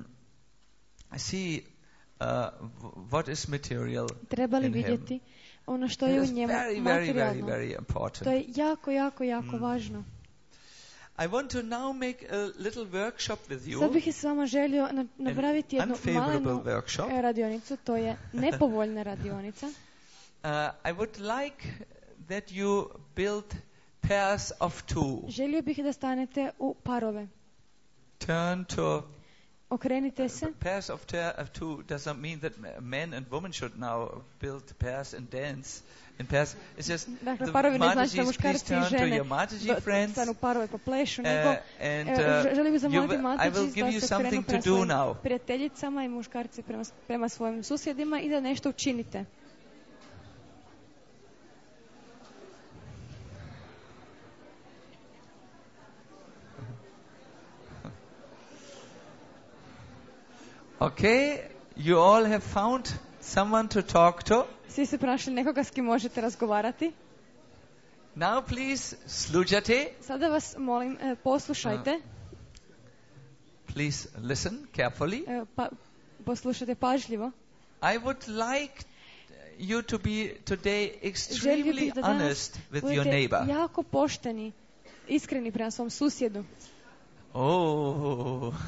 see uh, what is material in him. Ono što je u njemu very, very, very, very important. To je jako, jako, jako važno. I want to now make a little workshop with you. Sad bih s vama želio napraviti jednu malenu radionicu, to je nepovoljna radionica. Uh, I would like that you build pairs of two. Želio bih da stanete u parove. Turn to Okrenite se. Pairs of, ter- of two doesn't mean that men and women should now build pairs and dance in pairs. It's just dakle, the Mataji's, please turn to your Mataji friends. Uh, and uh, you, I will give you something to do now. Prijateljicama i muškarci prema, prema svojim susjedima i da nešto učinite. Okay, you all have found someone to talk to. Svi ste pronašli nekoga s kim možete razgovarati. Now please, slujate. Sada vas molim, poslušajte. Uh, please listen carefully. Pa, poslušajte pažljivo. I would like you to be today extremely honest with your neighbor. Jako pošteni, iskreni prema svom susjedu. Oh.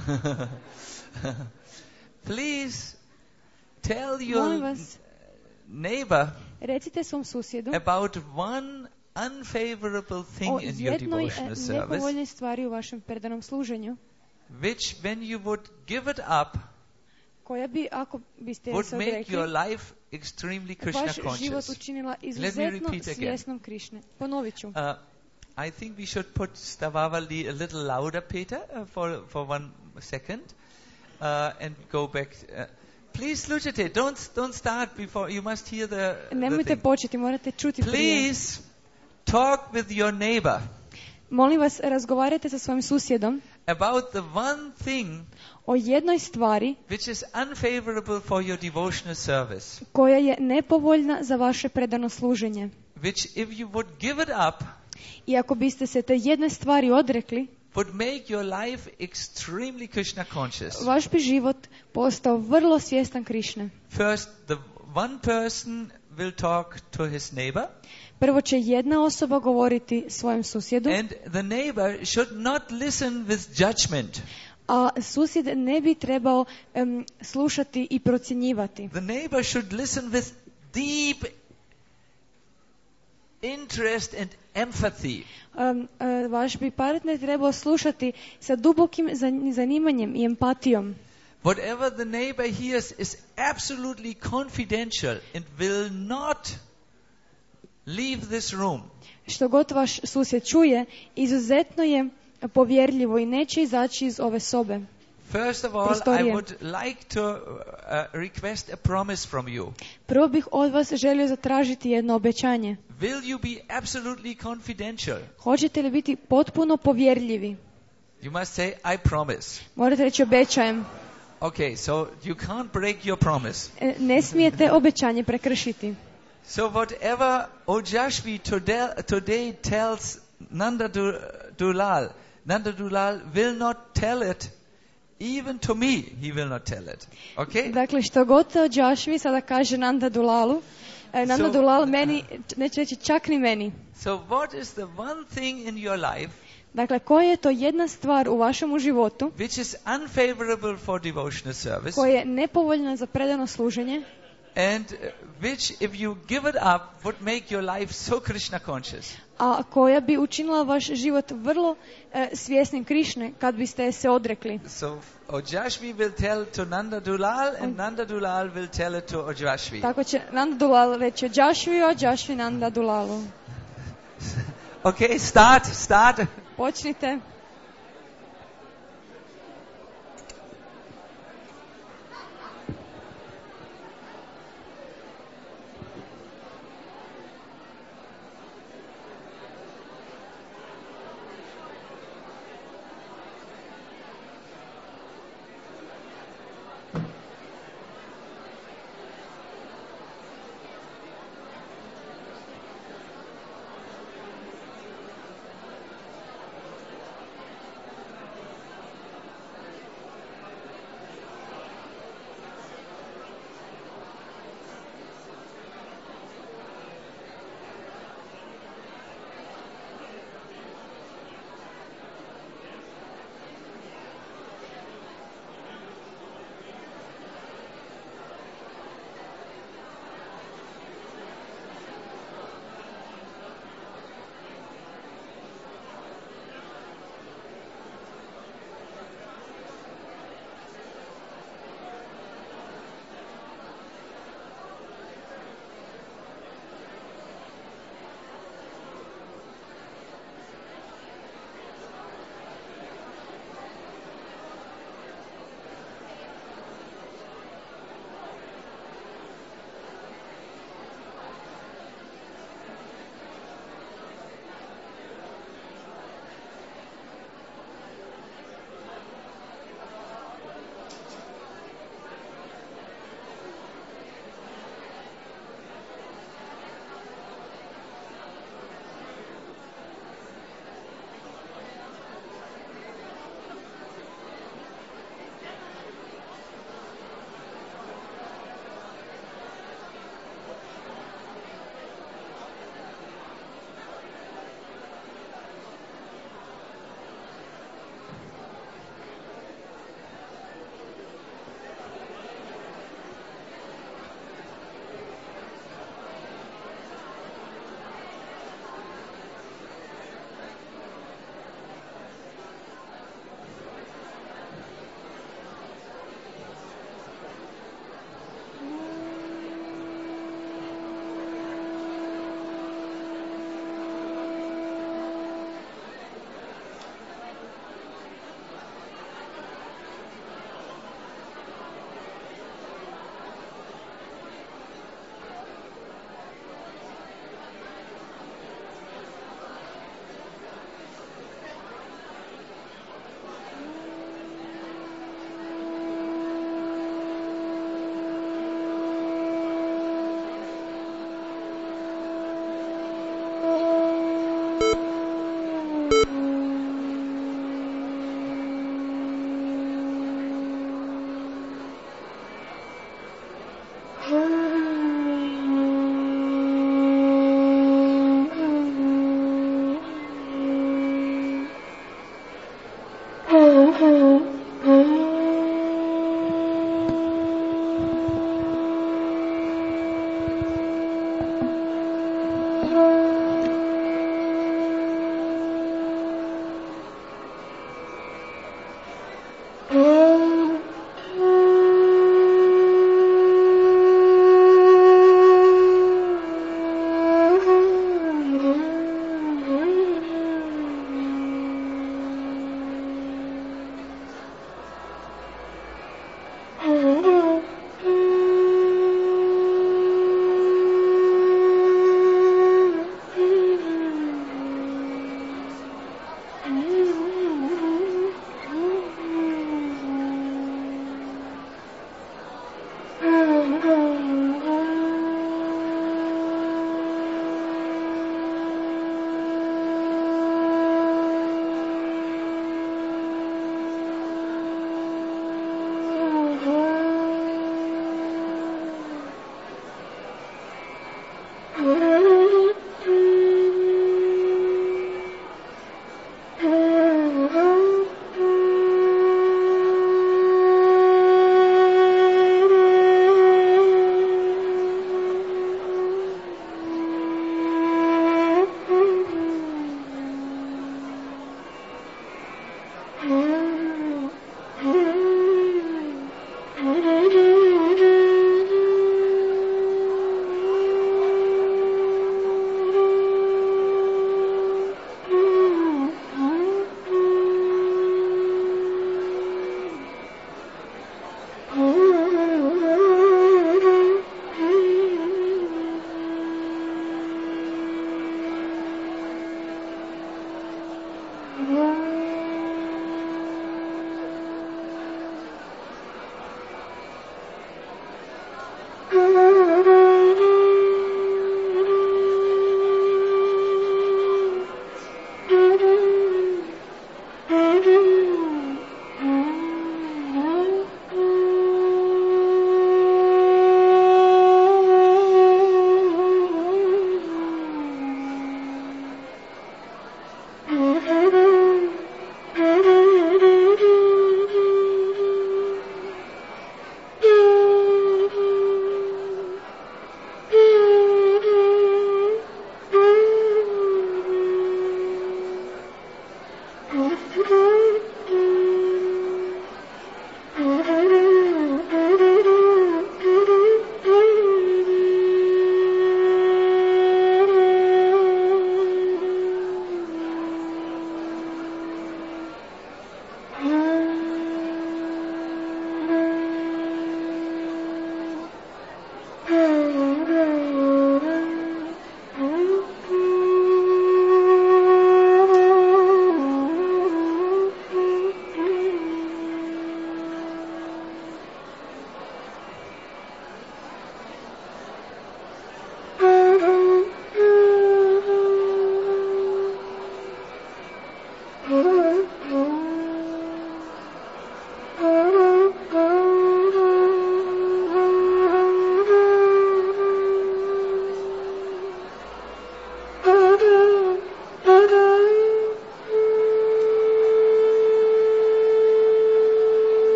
Please tell your neighbor recite svom susjedu about one unfavorable thing in your devotional service, o jednoj nepovoljnoj stvari u vašem predanom služenju, which when you would give it up, koja bi, ako biste would se make odrekli, your life extremely Krishna vaš conscious. život učinila izuzetno svjesnom Krišne. Ponovit ću. Uh, I think we should put Stavavali a little louder, Peter, uh, for, for one second. Uh, and go back. Uh, please, slušajte, don't don't start before. You must hear the. Nemojte početi, morate čuti prije. Please talk with your neighbor. Molim vas, razgovarajte sa svojim susjedom. About the one thing. O jednoj stvari. Which is unfavorable for your devotional service. Koja je nepovoljna za vaše predano služenje. Which, if you would give it up. I ako biste se te jedne stvari odrekli, would make your life extremely Krishna conscious. Vaš bi život postao vrlo svjestan Krišne. First, the one person will talk to his neighbor. Prvo će jedna osoba govoriti svojem susjedu. And the neighbor should not listen with judgment. A susjed ne bi trebao um, slušati i procjenjivati. The neighbor should listen with deep interest and empathy. Um, uh, vaš bi partner trebao slušati sa dubokim zanimanjem i empatijom. Whatever the neighbor hears is absolutely confidential and will not leave this room. Što god vaš susjed čuje, izuzetno je povjerljivo i neće izaći iz ove sobe. First of all, prostorije. I would like to uh, request a promise from you. Prvo bih od vas želio zatražiti jedno obećanje. Will you be absolutely confidential? Hoćete li biti potpuno povjerljivi? You must say, I promise. Morate reći obećajem. Okay, so you can't break your promise. Ne smijete obećanje prekršiti. So whatever Ojashvi today, today tells Nanda Dulal, Nanda Dulal will not tell it even to me, he will not tell it. Okay? Dakle, što god Joshua sada kaže Nanda Dulalu, Nanda so, Dulal meni, neće reći čak ni meni. So what is the one thing in your life Dakle, koja je to jedna stvar u vašem životu which is unfavorable for devotional service, koja je nepovoljna za predano služenje, and which if you give it up would make your life so Krishna conscious, a koja bi učinila vaš život vrlo e, svjesnim Krišne kad biste se odrekli. So Ojashvi will tell to Nanda Dulal and Nanda Dulal will tell it to Ojashvi. Tako će Nanda Dulal reći Ojashvi, Ojashvi Nanda Dulalu. Okay, start, start. Počnite.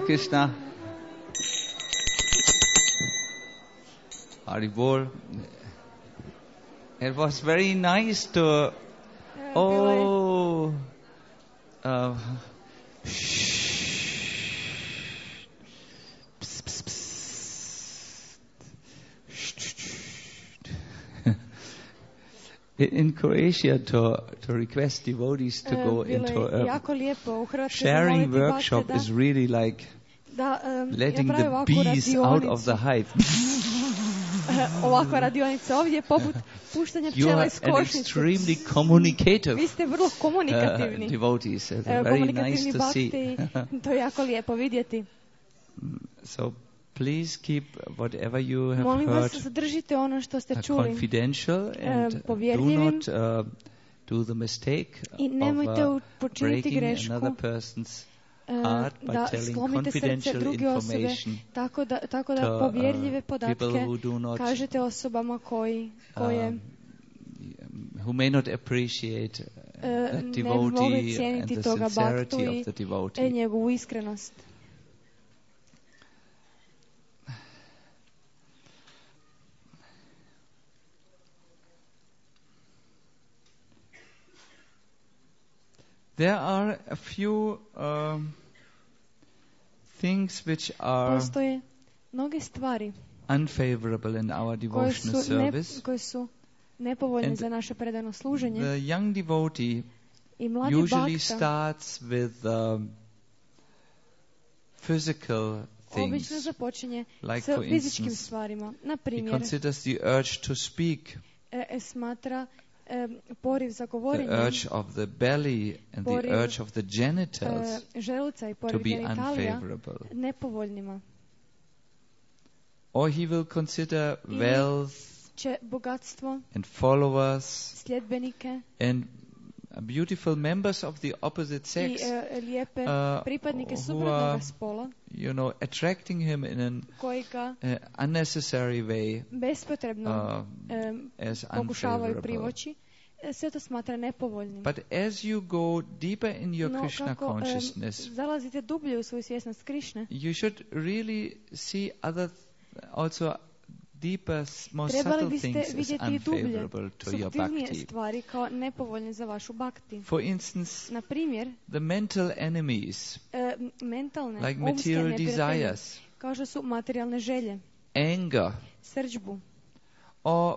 Krishna. Haribol. It was very nice to. Oh. Uh, in Croatia to to request devotees to go into a sharing workshop is really like letting the bees out of the hive. Ovakva radionica ovdje je poput puštanja pčela iz košnice. You are extremely communicative. Vi ste vrlo komunikativni. Uh, devotees, it's very nice to see. To je jako lijepo vidjeti. So please keep whatever you have Molim heard vas, zadržite ono što ste čuli confidential and do not uh, do the mistake I nemojte of uh, počiniti breaking another person's heart by da telling slomite srce confidential druge osobe information tako da, tako da to, uh, povjerljive podatke not, kažete osobama koji, koje um, who may not appreciate uh, that devotee and the sincerity of the devotee. I njegovu iskrenost. There are a few um, things which are Postoje mnoge stvari unfavorable in our devotional koje su, ne, service. koje su nepovoljne And za naše predano služenje. The young devotee I mladi usually bakta starts with um, physical things. Obično započinje like sa for fizičkim instance, stvarima. Na he primjer, considers the urge to speak, e, e, smatra e, poriv za govorenje, the urge of the belly and poriv, the urge of the genitals e, želuca i to poriv be genitalija unfavorable. nepovoljnima. Or he will consider Ili wealth će bogatstvo, and followers sljedbenike and beautiful members of the opposite sex i e, lijepe uh, pripadnike who suprotnog are, spola you know, attracting him in an koji ga uh, unnecessary way bespotrebno uh, um, as pokušavaju unfavorable. privoći. E, Sve to smatra nepovoljnim. But as you go deeper in your No, Krishna kako um, consciousness, zalazite dublje u svoju svjesnost Krišne, you should really see other, also deeper, more trebali subtle biste things as vidjeti i dublje, unfavorable to your suptilnije bhakti. stvari kao nepovoljne za vašu bhakti. For instance, Na primjer, the mental enemies, e, mentalne, like umske material neprijatelje, desires, kao što su materijalne želje, anger, srdžbu, or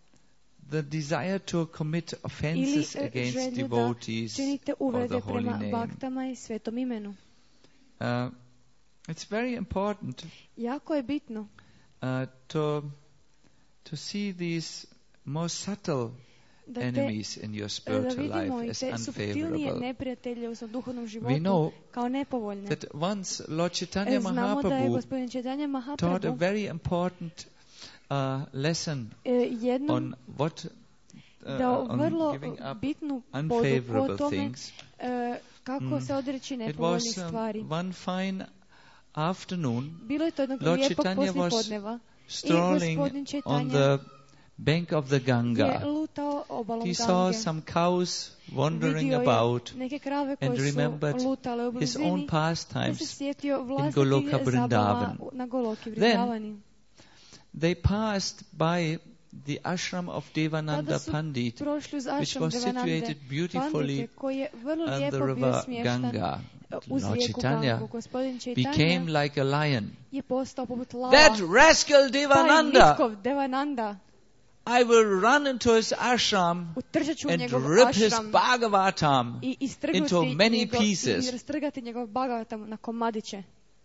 the desire to commit ili offenses e, against želju da devotees činite or uvrede the holy prema name. baktama i svetom imenu. Uh, it's very important Jako je bitno uh, to to see these more subtle da, te, enemies in your da spiritual vidimo life i as te subtilnije unfavorable. neprijatelje u svom duhovnom We životu know kao nepovoljne. that once Lord Chaitanya E, Znamo da je Mahaprabhu gospodin Chaitanya taught a Mahaprabhu very important uh, lesson e, jednom on what uh, dao on vrlo giving up bitnu poduku unfavorable o tome things. e, kako Mm. se odreći It nepovoljnih was stvari. um, one fine afternoon. Bilo je to jednog Lord lijepog Chaitanya was poslijepodneva i strolling gospodin on Chaitanya the bank of the je Ganga. lutao obalom He saw Gange. some cows wandering Vidio je about neke krave and koje su remembered lutale u his own blizini, te se pastimes. sjetio vlastitih Goloka zabava Vrindavan. na Goloki Then, Vrindavani. They passed by the ashram of Tada Devananda su Pandit, prošli uz which ashram was Devanande situated beautifully Pandite, koji je vrlo on the lijepo bio river smješten Ganga. uz Lord rijeku Chaitanya Gangu. Gospodin Chaitanya became like a lion. je postao poput lava. That rascal Taj Devananda! Nitkov Devananda, I will run into his ashram utrčat ću u and njegov rip his ashram Bhagavatam i istrgnuti into many njegov, pieces. i rastrgati njegov Bhagavatam na komadiće.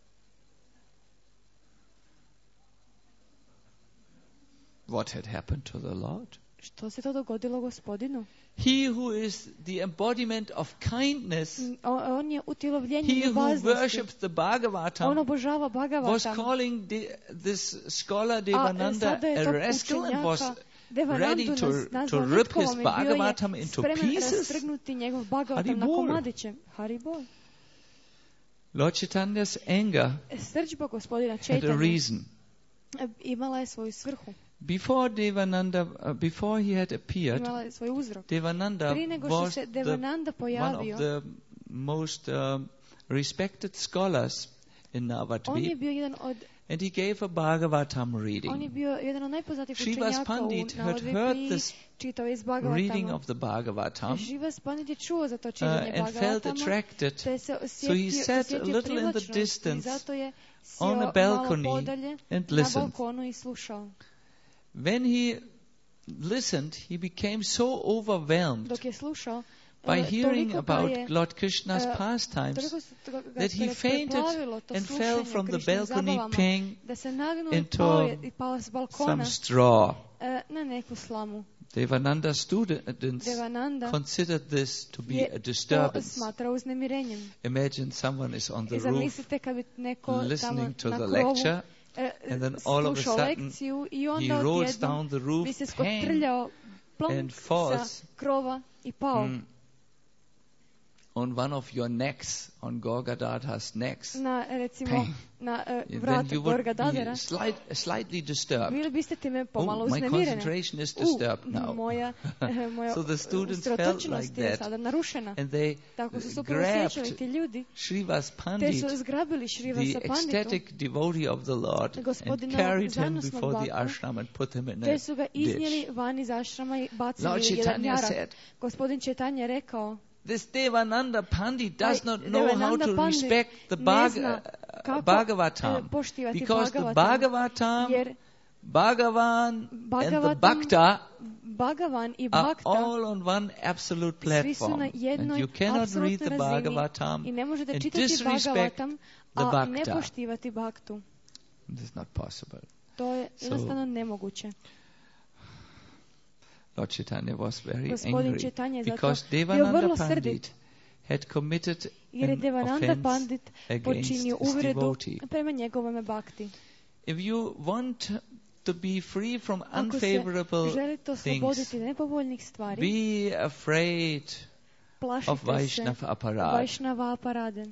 What had happened to the Lord? Što se to dogodilo gospodinu? He who is the embodiment of kindness, O, on je utjelovljenje he who ljubaznosti. worships the On Bhagavatam, obožava was Bhagavatam. calling the, this scholar A Devananda sada je a tog rascal and was učenjaka ready Devanandu to, nas- to nazvao rip his Nitkovom i bio Bhagavatam je into spreman pieces. rastrgnuti njegov Bhagavatam na Haribol. komadiće. Haribol. Lord Chaitanya's anger Srdžba gospodina had a Chaitanya reason. imala je svoju svrhu. Before Devananda, uh, before he had appeared, Imala je svoj uzrok. Devananda Prije nego što was se the, Devananda one pojavio, of the most um, respected scholars in Navadvip. On je bio jedan od And he gave a Bhagavatam reading. On je bio jedan od najpoznatijih Srivas učenjaka Pandit u had heard Navadvipi, this čitao iz Bhagavatama. reading of the Bhagavatam Srivas Pandit je čuo za to uh, čitanje and felt Bhagavatama, attracted. te se So he osjetio, sat a osjetio little in the privlačnost i distance zato je on sjeo a balcony malo podalje and na listened. balkonu i slušao. When he listened, he became so overwhelmed Dok je slušao, by uh, hearing toliko ga about je, Lord Krishna's uh, pastimes toliko se to- ga that he fainted preplavilo to and slušanje fell from the Krišnim balcony zabavama, ping da se nagnuo i into pao, je- i pao s balkona some straw. uh, na neku slamu. Devananda students Devananda considered this to be je a to disturbance. smatrao uznemirenjem. Imagine someone is on the I roof zamislite kad bi neko tamo listening to na the krovu lecture, e, and then all of a slušao sudden lekciju i he onda rolls odjednom down the roof, bi se bang, skotrljao plonk and sa falls krova i pao. mm, on one of your necks, on Gorgadadha's necks. Na, recimo, Bang. na uh, Then vrata you would Gorga Dadera. be slight, slightly disturbed. Bili biste time pomalo Oh, my uznemireni. concentration is U, disturbed now. moja, eh, moja So the students felt usredotočenost like je that. sada narušena. And they Tako su se upravo grabbed osjećali ti ljudi, Srivas te Pandit, su zgrabili the Srivasa Panditu, ecstatic devotee of the Lord, and Gospodina carried him zanosnog before the bhakta, ashram and put him in te a su ga dish. iznijeli van iz ašrama i bacili Lord u jedan Chaitanya jarak. said, Gospodin Chaitanya je rekao, this Devananda Pandit does Taj not know how Devananda to Pandit respect the ne Bhag- zna uh, kako, Bhagavatam, eh, poštivati because the Bhagavatam, Bhagavatam, jer Bhagavan, and the Bhagavatam, Bhakta Bhagavan i are Bhakta all on one absolute svi su na platform. And jednoj you cannot read the apsolutnoj razini Bhagavatam i ne možete and čitati disrespect Bhagavatam, the a ne Bhakta. poštivati Bhaktu. This is not possible. To je So- jednostavno nemoguće. Lord Chaitanya was very Gospodin angry Chaitanya je zato because bio Devananda vrlo Pandit srdit, had committed jer je an Devananda offense Pandit against počinio his uvredu devotee. prema njegovome Bhakti. If you want to be free from Ako se unfavorable želite things, osloboditi nepovoljnih stvari, be afraid of plašite se Vaishnav aparad. Vaishnava aparade.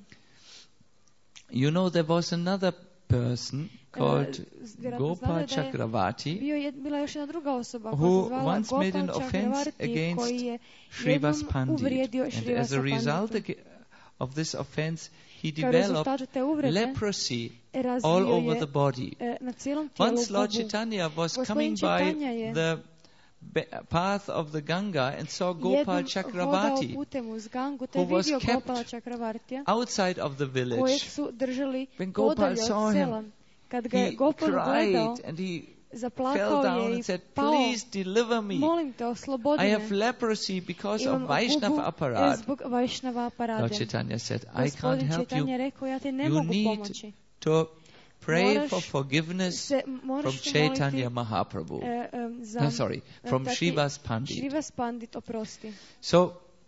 You know, there was another person called E, vjerojatno Gopal znate da je Chakravati bio je, bila još jedna druga osoba koja who se zvala once made an Gopal offense Chakravarti, against koji je Srivas jednom Pandit. uvrijedio And as Srivasa a result Panditu. ag- of this offense, he Kao developed rezultat te uvrede leprosy all razvio over je the body. e, na cijelom tijelu Once Lord gubu. Chaitanya was Gospodin coming by Chaitanya je the be- path of the Ganga and saw Gopal Jednom hodao Chakravati putem uz Gangu, te who was vidio kept Gopala Chakravartija, outside of the kojeg village. su držali When Gopal podalje saw od him, sela. Kad ga je He Gopal ugledao, cried and he fell zaplakao down je and i said, pao, please deliver me. molim te, oslobodi I me. have leprosy because Imam of Vaishnav gubu aparad. zbog Vaishnava aparade. Lord Chaitanya said, I can't Gospodin help Chaitanya you. rekao, ja ti ne You mogu need pomoći. to pray Moraš for forgiveness Se, from moraš se Chaitanya moliti Mahaprabhu. e, em, za, No, sorry, from da ti Srivas Pandit. Srivas Pandit oprosti. So,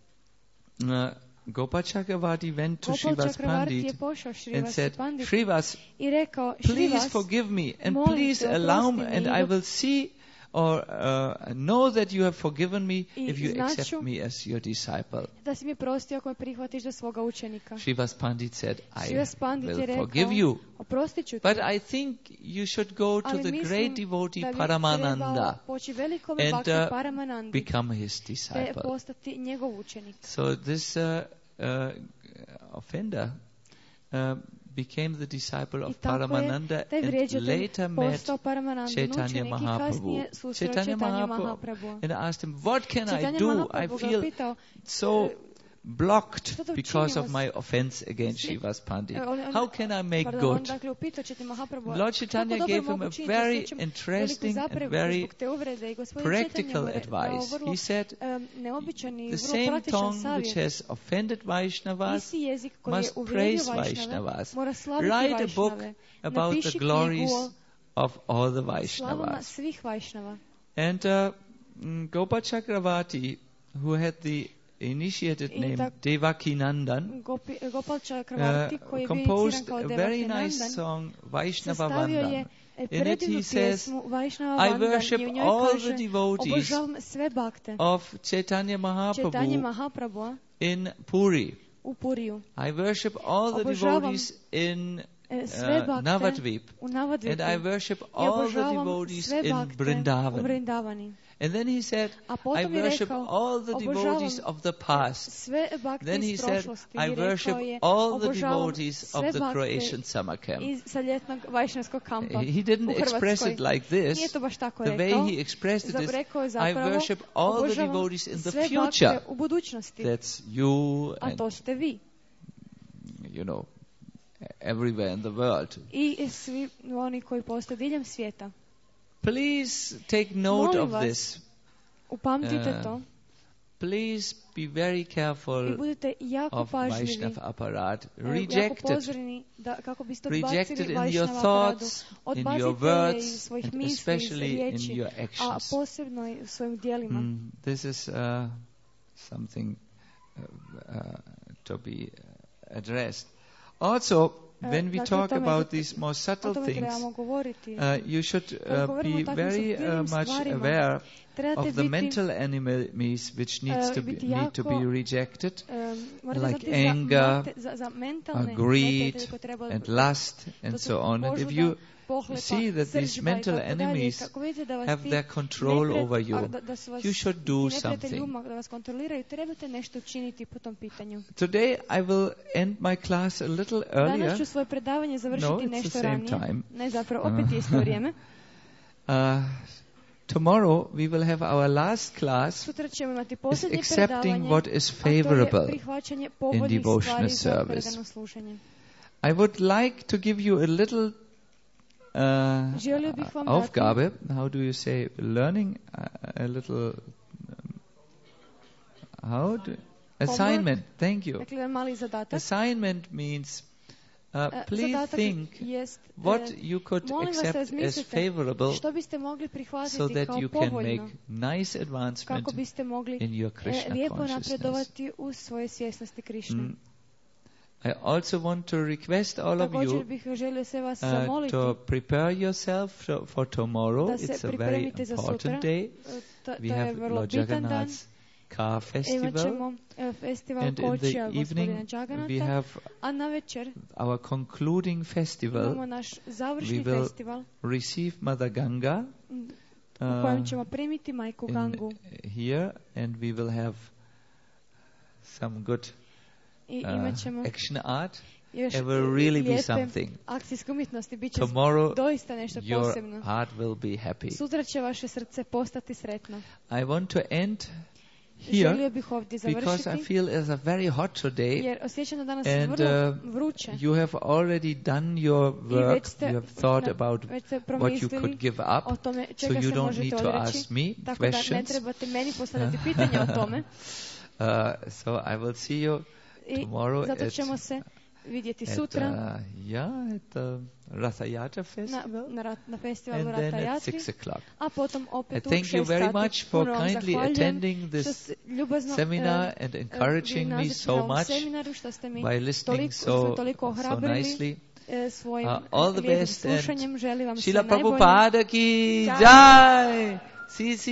uh, Gopal Chakravarti went to Gopal Srivas Chakravarti je Pandit pošao and Srivas said, Pandit Srivas, i rekao, please Srivas, forgive me and molim please te, allow oprosti me mi and i I dok- will see or uh, know that you have forgiven me I if you znaću accept me as your disciple. da si mi prostio ako me prihvatiš za svoga učenika. Srivas Pandit said, I Srivas Pandit je will rekao, forgive you. oprostit ću ti. But I think you should go to Ali the mislim great devotee da bi Paramananda trebao poći velikome and Bhakti uh, Paramanandi become his te disciple. postati njegov učenik. So this uh, uh, offender uh, became the disciple I of tako je Paramananda taj and vrijeđatelj later met postao Paramanandin Chaitanya učenik i Mahaprabhu. kasnije susreo Chaitanya Chaitanya Mahaprabhu Mahaprabhu. and asked him, what can I Chaitanya do? I Mahaprabhu ga feel pitao, so blocked Što to because učinilo of s- my offense against Svi- Srivas Pandit. e, on- on- How can I make pardon, on good? dakle upitao Chaitanya Mahaprabhu, Lord Chaitanya kako dobro gave him a mogu činiti very srećem veliku interesting and zapreku very zbog te uvrede i gospodin practical Chaitanya mu je dao advice. vrlo He said, um, neobičan i the vrlo same praktičan tongue which savjet. has offended Vaishnavas Isti jezik koji je must uvrijedio praise Vaishnave Vaishnavas. mora slaviti Write a book Vaishnave. about the Napiši glories knjigu of all the o slavama Vaishnavas. svih Vaishnava. And uh, mm, Gopal Chakravati, who had the initiated I name tak- Devakinandan, Gopi, Gopal Chakravarti, uh, koji je bio composed iniciran kao a very nice Devakinandan, song, Vaishnava sastavio je Vandam. e, In it predivnu he says, pjesmu Vaishnava I Vandan worship i u njoj all kaže, the devotees obožavam sve bakte. of Chaitanya Chaitanya Mahaprabhu Mahaprabhu in Puri. u Puriju. I worship all the Obožavam devotees in uh, Navadvip, and I worship all the devotees in Vrindavan. And then he said, I worship all the devotees of the past. Then he said, I worship all the devotees of the Croatian summer camp. He didn't express it like this. The way he expressed it is, I worship all the devotees in the future. That's you and, you know, everywhere in the world. Please take note of this. Uh, please be very careful of Vaishnava apparat. Reject it. Reject it in your thoughts, in your words, and especially in your actions. Mm, this is uh, something uh, uh, to be addressed. Also, when we talk about these more subtle things, uh, you should uh, be very uh, much aware of the mental enemies which needs to be, need to be rejected, like anger, uh, greed, and lust, and so on. And if you see that these mental enemies have their control over you, you should do something. Today I will end my class a little earlier. No, it's the same time. Uh, uh, tomorrow we will have our last class, is accepting what is favorable in devotional service. I would like to give you a little Uh, Aufgabe, how do you say, learning, uh, a little, um, how do, assignment, thank you. Assignment means, uh, please think what you could accept as favorable so that you can make nice advancement in your Krishna consciousness. Mm. I also want to request all of you uh, to prepare yourself to, for tomorrow. It's a very important day. We have Lord Jagannath's car festival. And in the evening we have our concluding festival. We will receive Mother Ganga uh, in here, and we will have some good Uh, action art. It will really be something. Tomorrow your heart will be happy. I want to end here because I feel it's a very hot today, and uh, you have already done your work. You have thought about what you could give up, so you don't need to ask me questions. uh, so I will see you tomorrow at, at, uh, yeah, at the Ratha Yatra festival, na, na, na festival and then at six o'clock. I thank you very much for kindly attending this seminar and encouraging me so much by listening so, so nicely. Uh, all the best, and Srila Prabhupada ki jai!